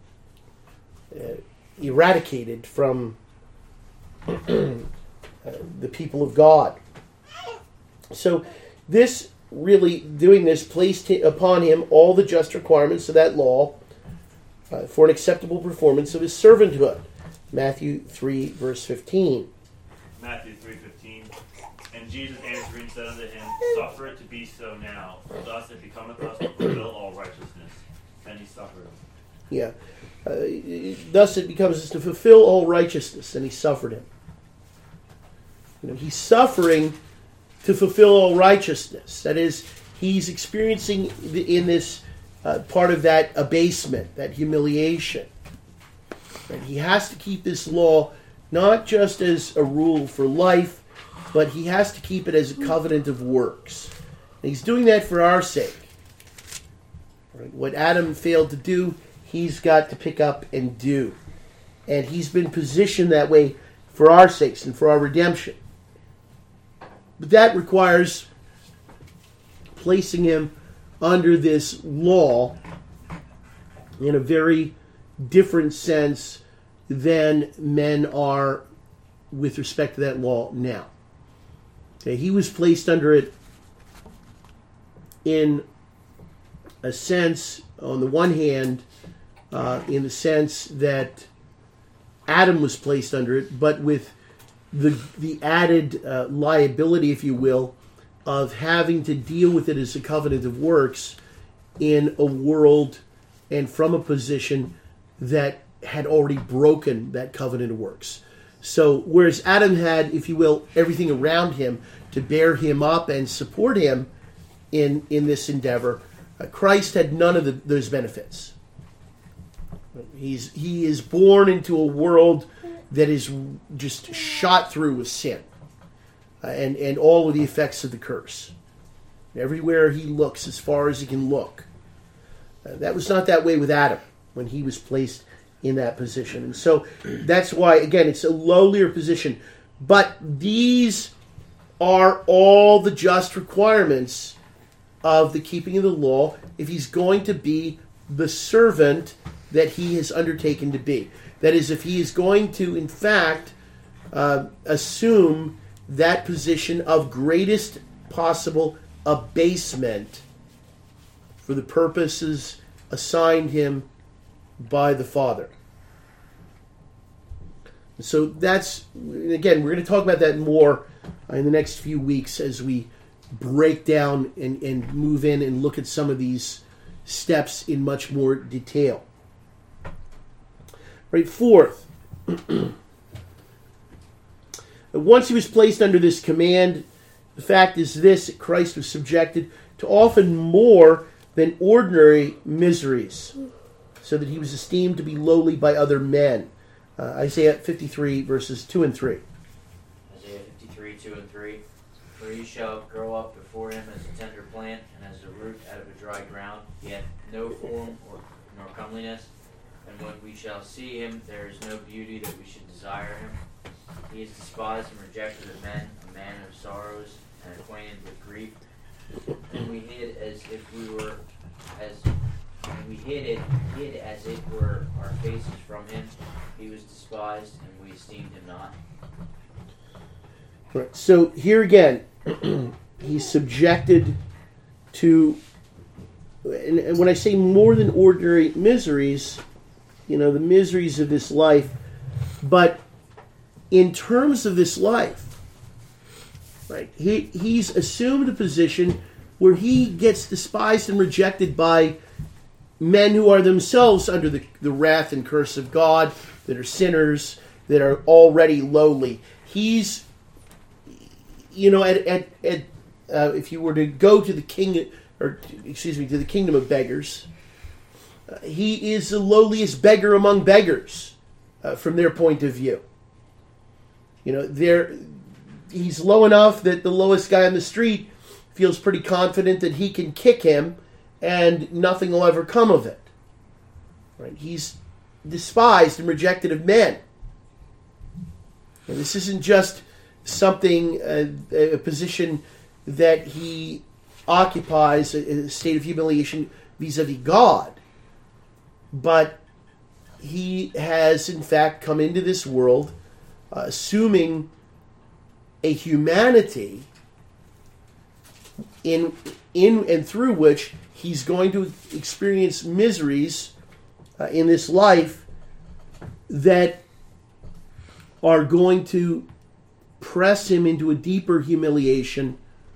eradicated from the people of God. So this really, doing this, placed upon him all the just requirements of that law for an acceptable performance of his servanthood. Matthew 3, verse 15. Matthew 3:15. And Jesus answering said unto him, Suffer it to be so now, for thus it becometh us to fulfill all righteousness. And he suffered him. Yeah. Thus it becomes us to fulfill all righteousness, and he suffered him. He's suffering to fulfill all righteousness. That is, he's experiencing in this part of that abasement, that humiliation. And he has to keep this law not just as a rule for life, but he has to keep it as a covenant of works. And he's doing that for our sake. Right? What Adam failed to do, he's got to pick up and do. And he's been positioned that way for our sakes and for our redemption. But that requires placing him under this law in a very different sense than men are with respect to that law now. Okay, he was placed under it in a sense, on the one hand, in the sense that Adam was placed under it, but with the added liability, if you will, of having to deal with it as a covenant of works in a world and from a position that had already broken that covenant of works. So whereas Adam had, if you will, everything around him to bear him up and support him in this endeavor, Christ had none of those benefits. He is born into a world that is just shot through with sin and all of the effects of the curse. Everywhere he looks, as far as he can look. That was not that way with Adam when he was placed in that position. And so that's why, again, it's a lowlier position. But these are all the just requirements of the keeping of the law if he's going to be the servant that he has undertaken to be. That is, if he is going to, in fact, assume that position of greatest possible abasement for the purposes assigned him by the Father. So that's, again, we're going to talk about that more in the next few weeks as we break down and move in and look at some of these steps in much more detail. Right, fourth, once he was placed under this command, the fact is this, that Christ was subjected to often more than ordinary miseries, so that he was esteemed to be lowly by other men. Isaiah 53, verses 2 and 3. Isaiah 53, 2 and 3. For he shall grow up before him as a tender plant, and as a root out of a dry ground, yet no form nor comeliness. And when we shall see him, there is no beauty that we should desire him. He is despised and rejected of men, a man of sorrows, and acquainted with grief. And we hid as it were our faces from him. He was despised, and we esteemed him not. Right. So here again, he's subjected to, and when I say more than ordinary miseries, the miseries of this life, but in terms of this life, right? He's assumed a position where he gets despised and rejected by men who are themselves under the wrath and curse of God, that are sinners, that are already lowly. He's, if you were to go to the to the kingdom of beggars, he is the lowliest beggar among beggars, from their point of view. He's low enough that the lowest guy on the street feels pretty confident that he can kick him and nothing will ever come of it. Right? He's despised and rejected of men. And this isn't just something, a position that he occupies, a state of humiliation vis-a-vis God, but he has in fact come into this world assuming a humanity in and through which he's going to experience miseries in this life that are going to press him into a deeper humiliation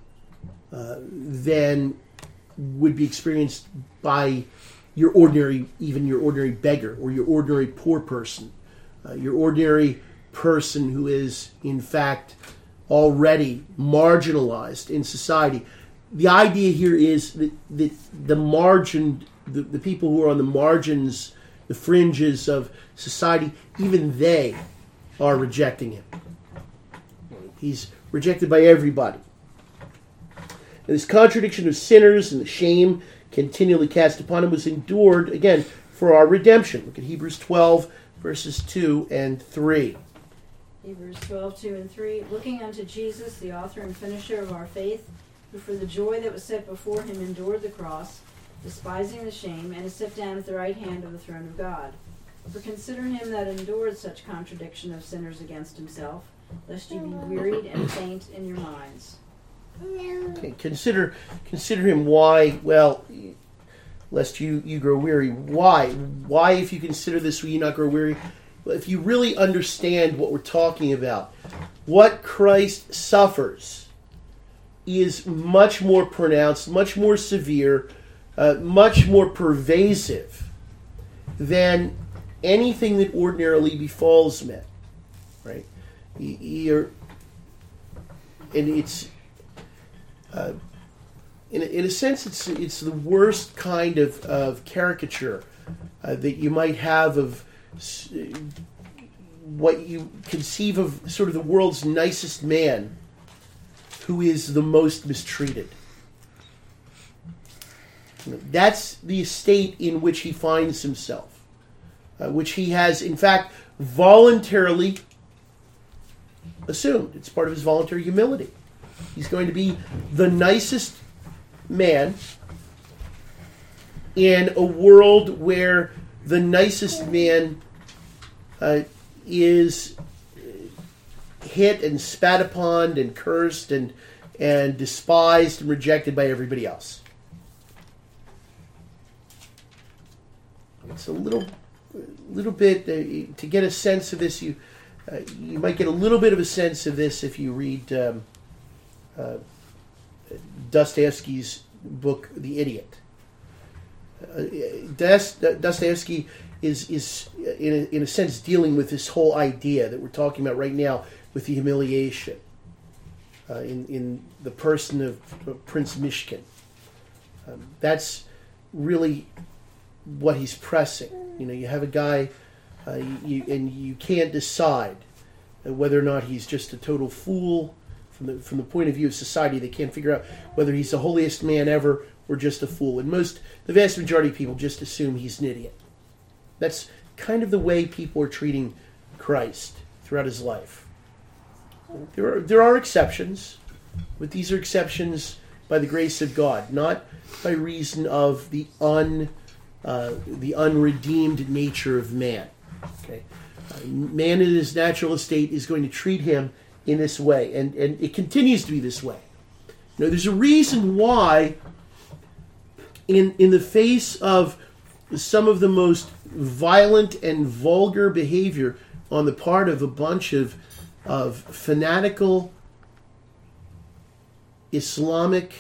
than would be experienced by your ordinary beggar or your ordinary poor person, your ordinary person who is in fact already marginalized in society. The idea here is that the margin, the people who are on the margins, the fringes of society, even they are rejecting him. He's rejected by everybody. And this contradiction of sinners and the shame continually cast upon him was endured, again, for our redemption. Look at Hebrews 12, verses 2 and 3. Hebrews 12, 2 and 3. Looking unto Jesus, the author and finisher of our faith, who for the joy that was set before him endured the cross, despising the shame, and is set down at the right hand of the throne of God. For consider him that endured such contradiction of sinners against himself, lest ye be wearied and faint in your minds. Okay, consider him. Why? Well, lest you grow weary. Why? Why, if you consider this, will you not grow weary? Well, if you really understand what we're talking about, what Christ suffers is much more pronounced, much more severe, much more pervasive than anything that ordinarily befalls men. Right? And it's in a sense, it's the worst kind of caricature that you might have of what you conceive of sort of the world's nicest man who is the most mistreated. That's the estate in which he finds himself, which he has, in fact, voluntarily assumed. It's part of his voluntary humility. He's going to be the nicest man in a world where the nicest man is hit and spat upon and cursed and despised and rejected by everybody else. It's a little bit to get a sense of this. You might get a little bit of a sense of this if you read Dostoevsky's book, The Idiot. Dostoevsky is in a sense dealing with this whole idea that we're talking about right now with the humiliation in the person of Prince Mishkin. That's really what he's pressing. You have a guy, and you can't decide whether or not he's just a total fool from the point of view of society. They can't figure out whether he's the holiest man ever or just a fool. And the vast majority of people just assume he's an idiot. That's kind of the way people are treating Christ throughout his life. There are exceptions, but these are exceptions by the grace of God, not by reason of the unredeemed nature of man. Okay, man in his natural estate is going to treat him in this way, and it continues to be this way. There's a reason why, in the face of some of the most violent and vulgar behavior on the part of a bunch of fanatical Islamic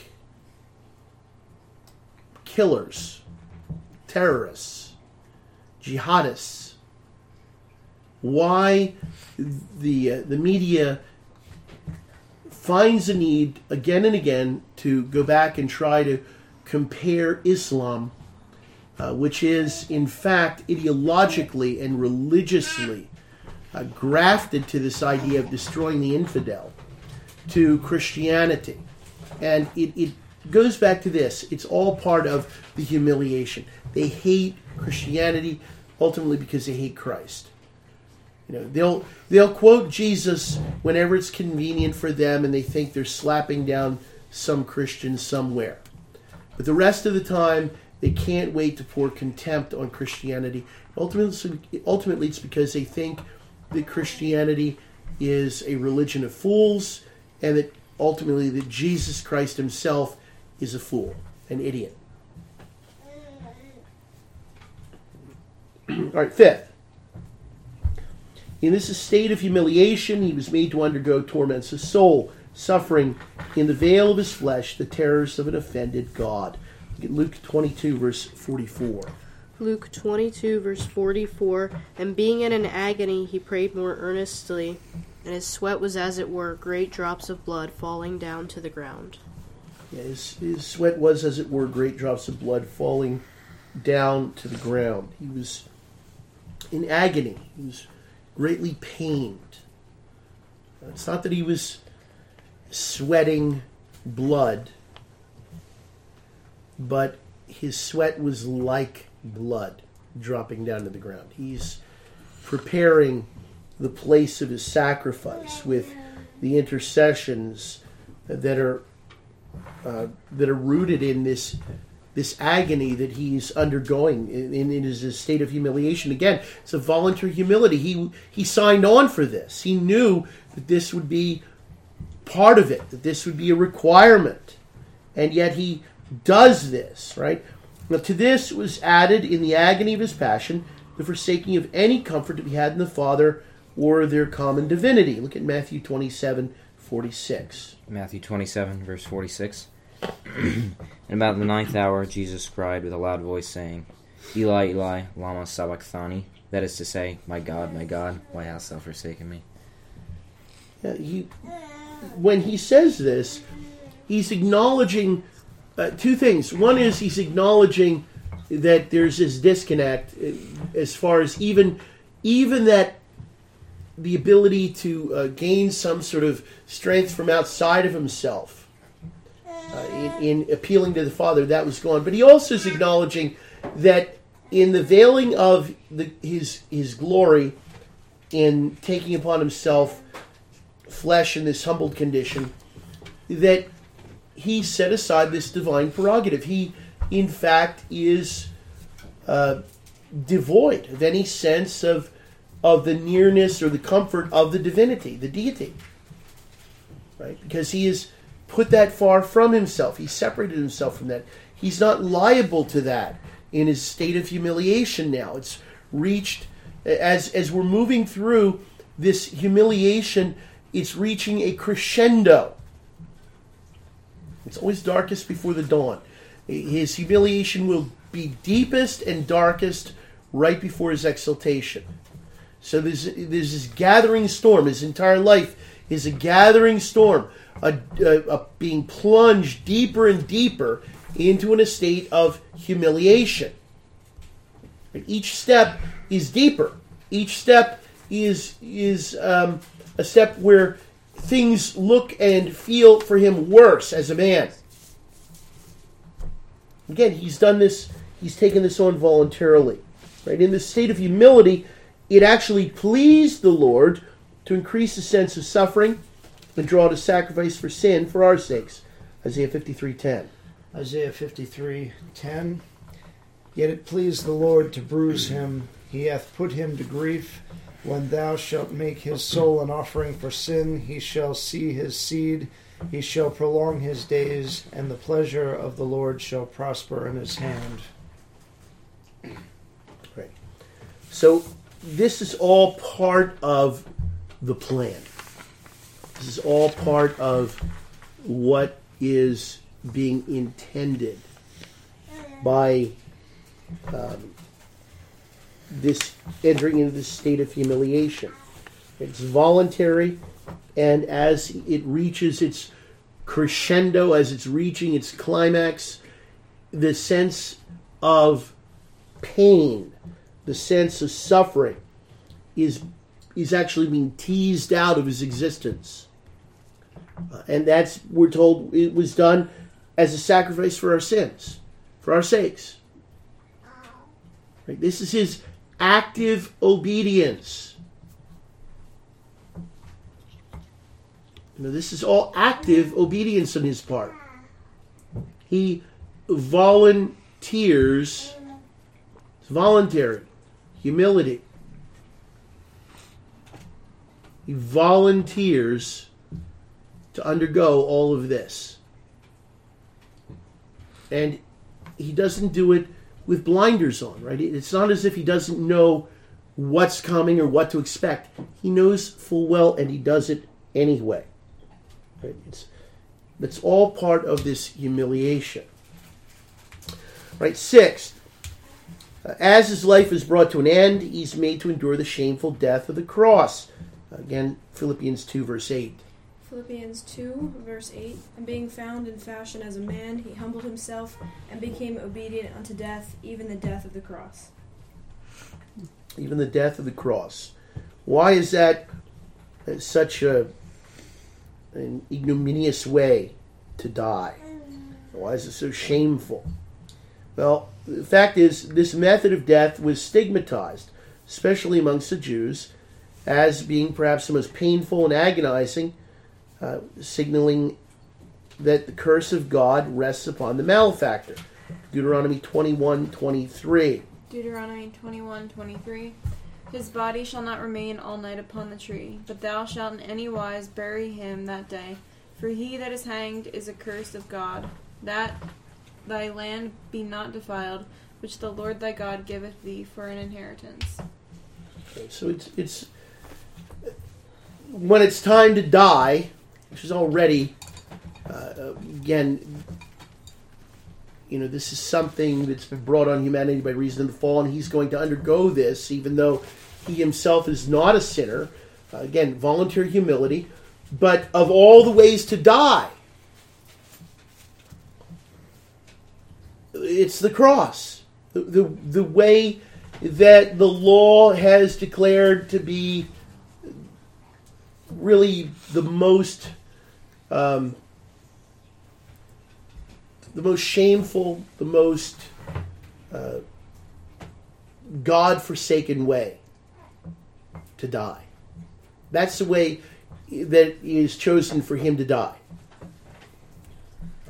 killers, terrorists, jihadists, why the media finds a need again and again to go back and try to compare Islam, which is in fact ideologically and religiously grafted to this idea of destroying the infidel, to Christianity. And it goes back to this. It's all part of the humiliation. They hate Christianity ultimately because they hate Christ. They'll quote Jesus whenever it's convenient for them, and they think they're slapping down some Christian somewhere. But the rest of the time, they can't wait to pour contempt on Christianity. Ultimately, it's because they think that Christianity is a religion of fools, and that ultimately that Jesus Christ himself is a fool, an idiot. All right, fifth. In this estate of humiliation, he was made to undergo torments of soul, suffering in the veil of his flesh the terrors of an offended God. Look at Luke 22, verse 44. Luke 22, verse 44, and being in an agony, he prayed more earnestly, and his sweat was as it were great drops of blood falling down to the ground. Yeah, his sweat was as it were great drops of blood falling down to the ground. He was in agony. He was greatly pained. It's not that he was sweating blood, but his sweat was like blood dropping down to the ground. He's preparing the place of his sacrifice with the intercessions that are rooted in this agony that he's undergoing in his state of humiliation. Again, it's a voluntary humility. He signed on for this. He knew that this would be part of it, that this would be a requirement. And yet he does this, right? Now, to this was added in the agony of his passion the forsaking of any comfort to be had in the Father or their common divinity. Look at Matthew 27:46. Matthew 27, verse 46. And about the 9th hour, Jesus cried with a loud voice, saying, Eli, Eli, lama sabachthani? That is to say, my God, why hast thou forsaken me? When he says this, he's acknowledging two things. One is he's acknowledging that there's this disconnect as far as even that the ability to gain some sort of strength from outside of himself in appealing to the Father, that was gone. But he also is acknowledging that in the veiling of his glory, in taking upon himself flesh in this humbled condition, that he set aside this divine prerogative. He, in fact, is devoid of any sense of the nearness or the comfort of the divinity, the deity. Right? Because he has put that far from himself. He separated himself from that. He's not liable to that in his state of humiliation now. It's reached, as we're moving through this humiliation, it's reaching a crescendo. It's always darkest before the dawn. His humiliation will be deepest and darkest right before his exaltation. So there's this gathering storm. His entire life is a gathering storm, a being plunged deeper and deeper into an estate of humiliation. Each step is deeper. Each step is a step where things look and feel for him worse as a man. Again, he's done this. He's taken this on voluntarily. Right? In this state of humility, it actually pleased the Lord to increase the sense of suffering and draw to sacrifice for sin for our sakes. Isaiah 53:10. Isaiah 53:10. Yet it pleased the Lord to bruise him. He hath put him to grief. When thou shalt make his soul an offering for sin, he shall see his seed. He shall prolong his days, and the pleasure of the Lord shall prosper in his hand. Right. So this is all part of the plan. This is all part of what is being intended by this entering into this state of humiliation. It's voluntary, and as it reaches its crescendo, as it's reaching its climax, the sense of pain, the sense of suffering is actually being teased out of his existence. And that's, we're told, it was done as a sacrifice for our sins, for our sakes. Right? This is his active obedience. This is all active obedience on his part. He volunteers, it's voluntary, humility. He volunteers to undergo all of this. And he doesn't do it with blinders on, right? It's not as if he doesn't know what's coming or what to expect. He knows full well, and he does it anyway. Right? It's all part of this humiliation. Right? 6. As his life is brought to an end, he's made to endure the shameful death of the cross. Again, Philippians 2, verse 8. Philippians 2, verse 8. And being found in fashion as a man, he humbled himself and became obedient unto death, even the death of the cross. Even the death of the cross. Why is that such an ignominious way to die? Why is it so shameful? Well, the fact is, this method of death was stigmatized, especially amongst the Jews, as being perhaps the most painful and agonizing, signaling that the curse of God rests upon the malefactor. Deuteronomy 21:23. Deuteronomy 21:23. His body shall not remain all night upon the tree, but thou shalt in any wise bury him that day. For he that is hanged is accursed of God, that thy land be not defiled, which the Lord thy God giveth thee for an inheritance. Okay, so it's when it's time to die, which is already, again, this is something that's been brought on humanity by reason of the fall, and he's going to undergo this, even though he himself is not a sinner. Again, voluntary humility. But of all the ways to die, it's the cross. The way that the law has declared to be really the most shameful, the most God-forsaken way to die. That's the way that is chosen for him to die.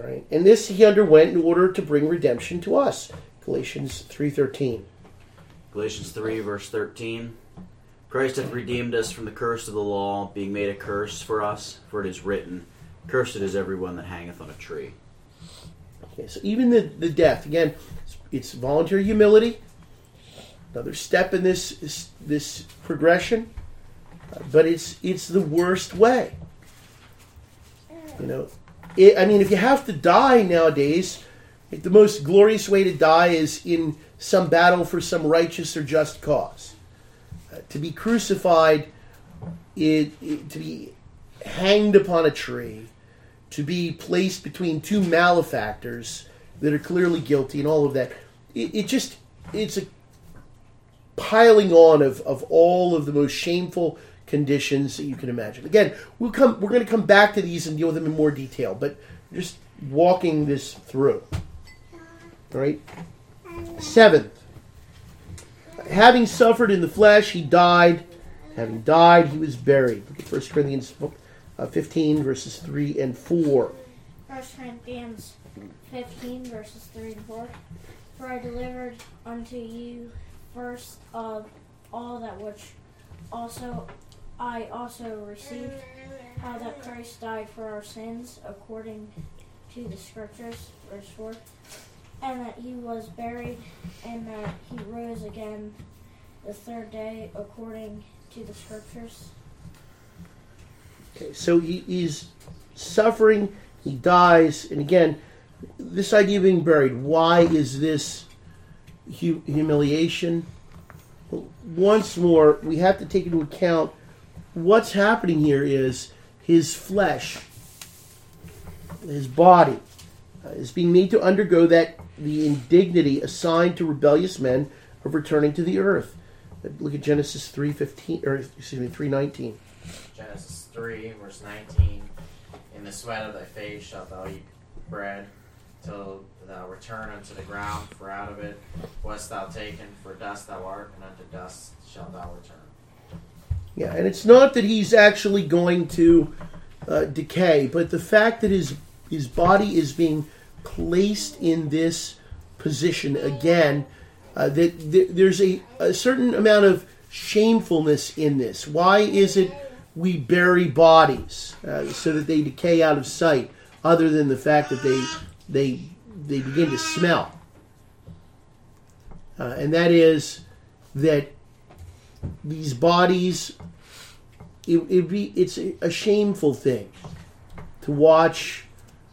All right? And this he underwent in order to bring redemption to us. Galatians 3:13. Galatians 3, verse 13. Christ hath redeemed us from the curse of the law, being made a curse for us, for it is written, Cursed is everyone that hangeth on a tree. Okay, so even the death, again, it's voluntary humility. Another step in this progression, but it's the worst way. You know, if you have to die nowadays, the most glorious way to die is in some battle for some righteous or just cause. To be crucified, to be hanged upon a tree, to be placed between two malefactors that are clearly guilty, and all of that. It's a piling on of all of the most shameful conditions that you can imagine. Again, we're going to come back to these and deal with them in more detail, but just walking this through. All right. 7th, having suffered in the flesh, he died. Having died, he was buried. Look at 1 Corinthians 15, verses 3 and 4. 1 Corinthians 15, verses 3 and 4. For I delivered unto you first of all that which I also received, how that Christ died for our sins according to the Scriptures, verse 4, and that he was buried, and that he rose again the third day according to the Scriptures. Okay, so he's suffering, he dies, and again, this idea of being buried, why is this humiliation? Well, once more, we have to take into account what's happening here is his flesh, his body, is being made to undergo the indignity assigned to rebellious men of returning to the earth. Look at Genesis 3:19. Genesis 3, verse 19. In the sweat of thy face shalt thou eat bread, till thou return unto the ground, for out of it wast thou taken, for dust thou art, and unto dust shalt thou return. Yeah, and it's not that he's actually going to decay, but the fact that his body is being placed in this position again, there's a certain amount of shamefulness in this. Why is it we bury bodies so that they decay out of sight, other than the fact that they begin to smell? And that is that these bodies, it's a shameful thing to watch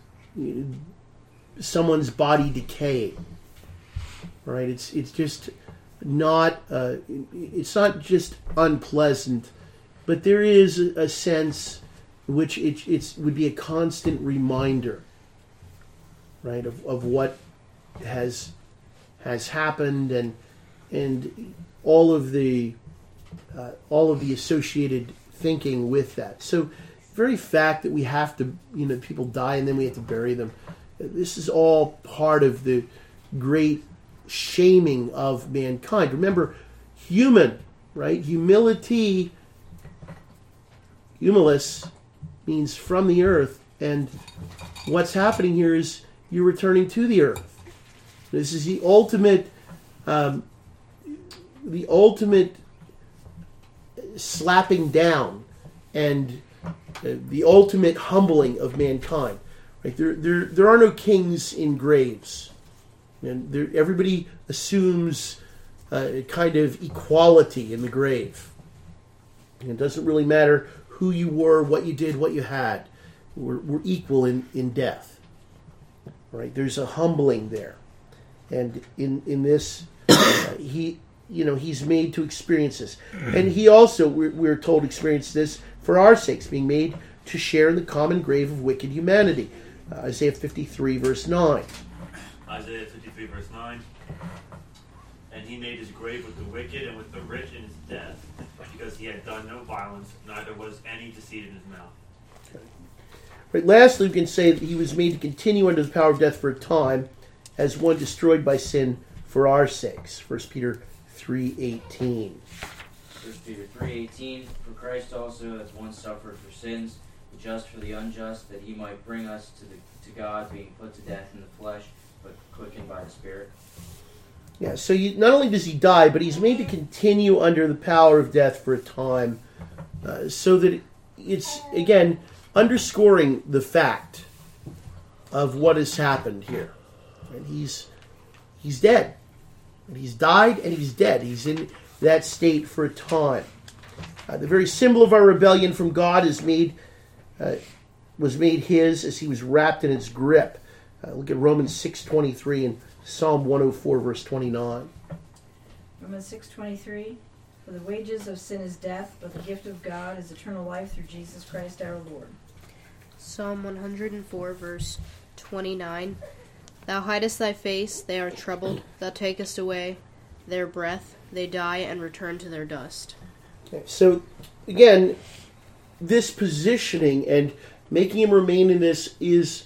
someone's body decay. Right? It's just not it's not just unpleasant, but there is a sense in which it would be a constant reminder, right, of what has happened and all of the associated thinking with that. So, the very fact that we have to, people die and then we have to bury them, this is all part of the great shaming of mankind. Remember, human, right? Humilis means from the earth, and what's happening here is you're returning to the earth. This is the ultimate slapping down and the ultimate humbling of mankind. Right? There are no kings in graves, and everybody assumes a kind of equality in the grave. And it doesn't really matter who you were, what you did, what you had. We're equal in death. Right? There's a humbling there, and in this, he's made to experience this, and he also, we're told, experienced this for our sakes, being made to share in the common grave of wicked humanity. Isaiah 53, verse 9. Isaiah 53, verse 9. And he made his grave with the wicked and with the rich in his death, because he had done no violence, neither was any deceit in his mouth. Okay. Right, lastly, we can say that he was made to continue under the power of death for a time, as one destroyed by sin for our sakes. 1 Peter 3:18. 1 Peter 3:18. For Christ also, as once suffered for sins, the just for the unjust, that he might bring us to God, being put to death in the flesh, but quickened by the Spirit. Yeah, so not only does he die, but he's made to continue under the power of death for a time, so that it's, again, underscoring the fact of what has happened here. And he's dead. And he's died and he's dead. He's in that state for a time. The very symbol of our rebellion from God was made his as he was wrapped in its grip. Look at Romans 6:23 and Psalm 104, verse 29. Romans 6:23. For the wages of sin is death, but the gift of God is eternal life through Jesus Christ our Lord. Psalm 104, verse 29. Thou hidest thy face, they are troubled. Thou takest away their breath, they die and return to their dust. Okay, so, again, this positioning and making him remain in this is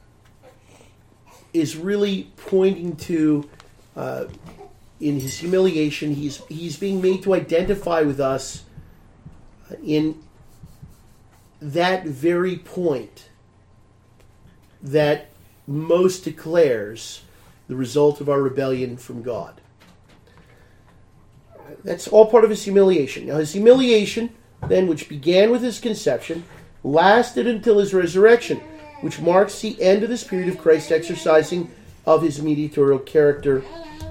really pointing to, in his humiliation, he's being made to identify with us in that very point that most declares the result of our rebellion from God. That's all part of his humiliation. Now, his humiliation, then, which began with his conception, lasted until his resurrection, which marks the end of this period of Christ's exercising of his mediatorial character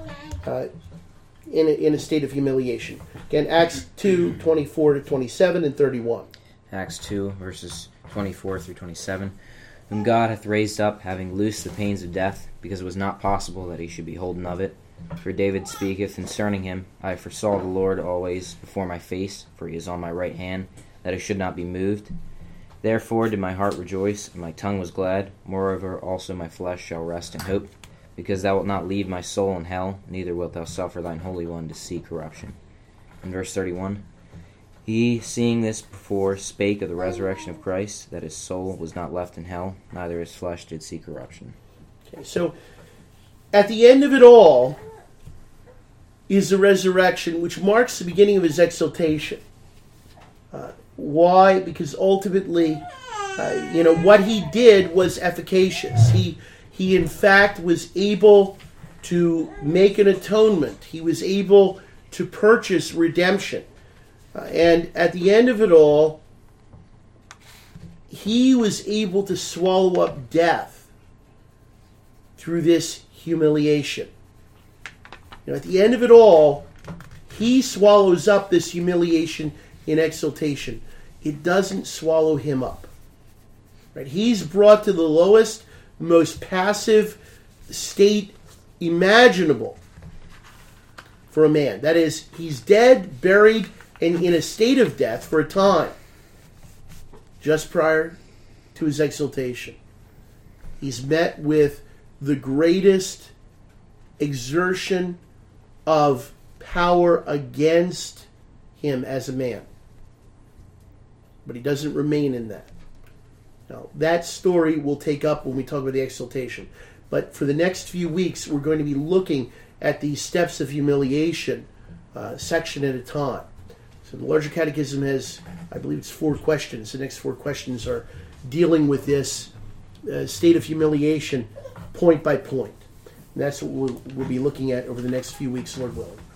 in a state of humiliation. Again, Acts 2, 24 to 27 and 31. Acts 2, verses 24 through 27. Whom God hath raised up, having loosed the pains of death, because it was not possible that he should be holden of it. For David speaketh concerning him, I foresaw the Lord always before my face, for he is on my right hand, that I should not be moved. Therefore did my heart rejoice, and my tongue was glad. Moreover also my flesh shall rest in hope, because thou wilt not leave my soul in hell, neither wilt thou suffer thine Holy One to see corruption. In verse 31, he, seeing this before, spake of the resurrection of Christ, that his soul was not left in hell, neither his flesh did see corruption. Okay, so at the end of it all is the resurrection, which marks the beginning of his exaltation. Why? Because ultimately, what he did was efficacious. He in fact was able to make an atonement. He was able to purchase redemption. And at the end of it all, he was able to swallow up death through this humiliation. At the end of it all, he swallows up this humiliation in exaltation. It doesn't swallow him up. Right? He's brought to the lowest, most passive state imaginable for a man. That is, he's dead, buried, and in a state of death for a time, just prior to his exaltation. He's met with the greatest exertion of power against him as a man. But he doesn't remain in that. Now, that story we'll take up when we talk about the exaltation. But for the next few weeks, we're going to be looking at these steps of humiliation, section at a time. So the larger catechism has, I believe it's 4 questions. The next 4 questions are dealing with this state of humiliation point by point. And that's what we'll be looking at over the next few weeks, Lord willing.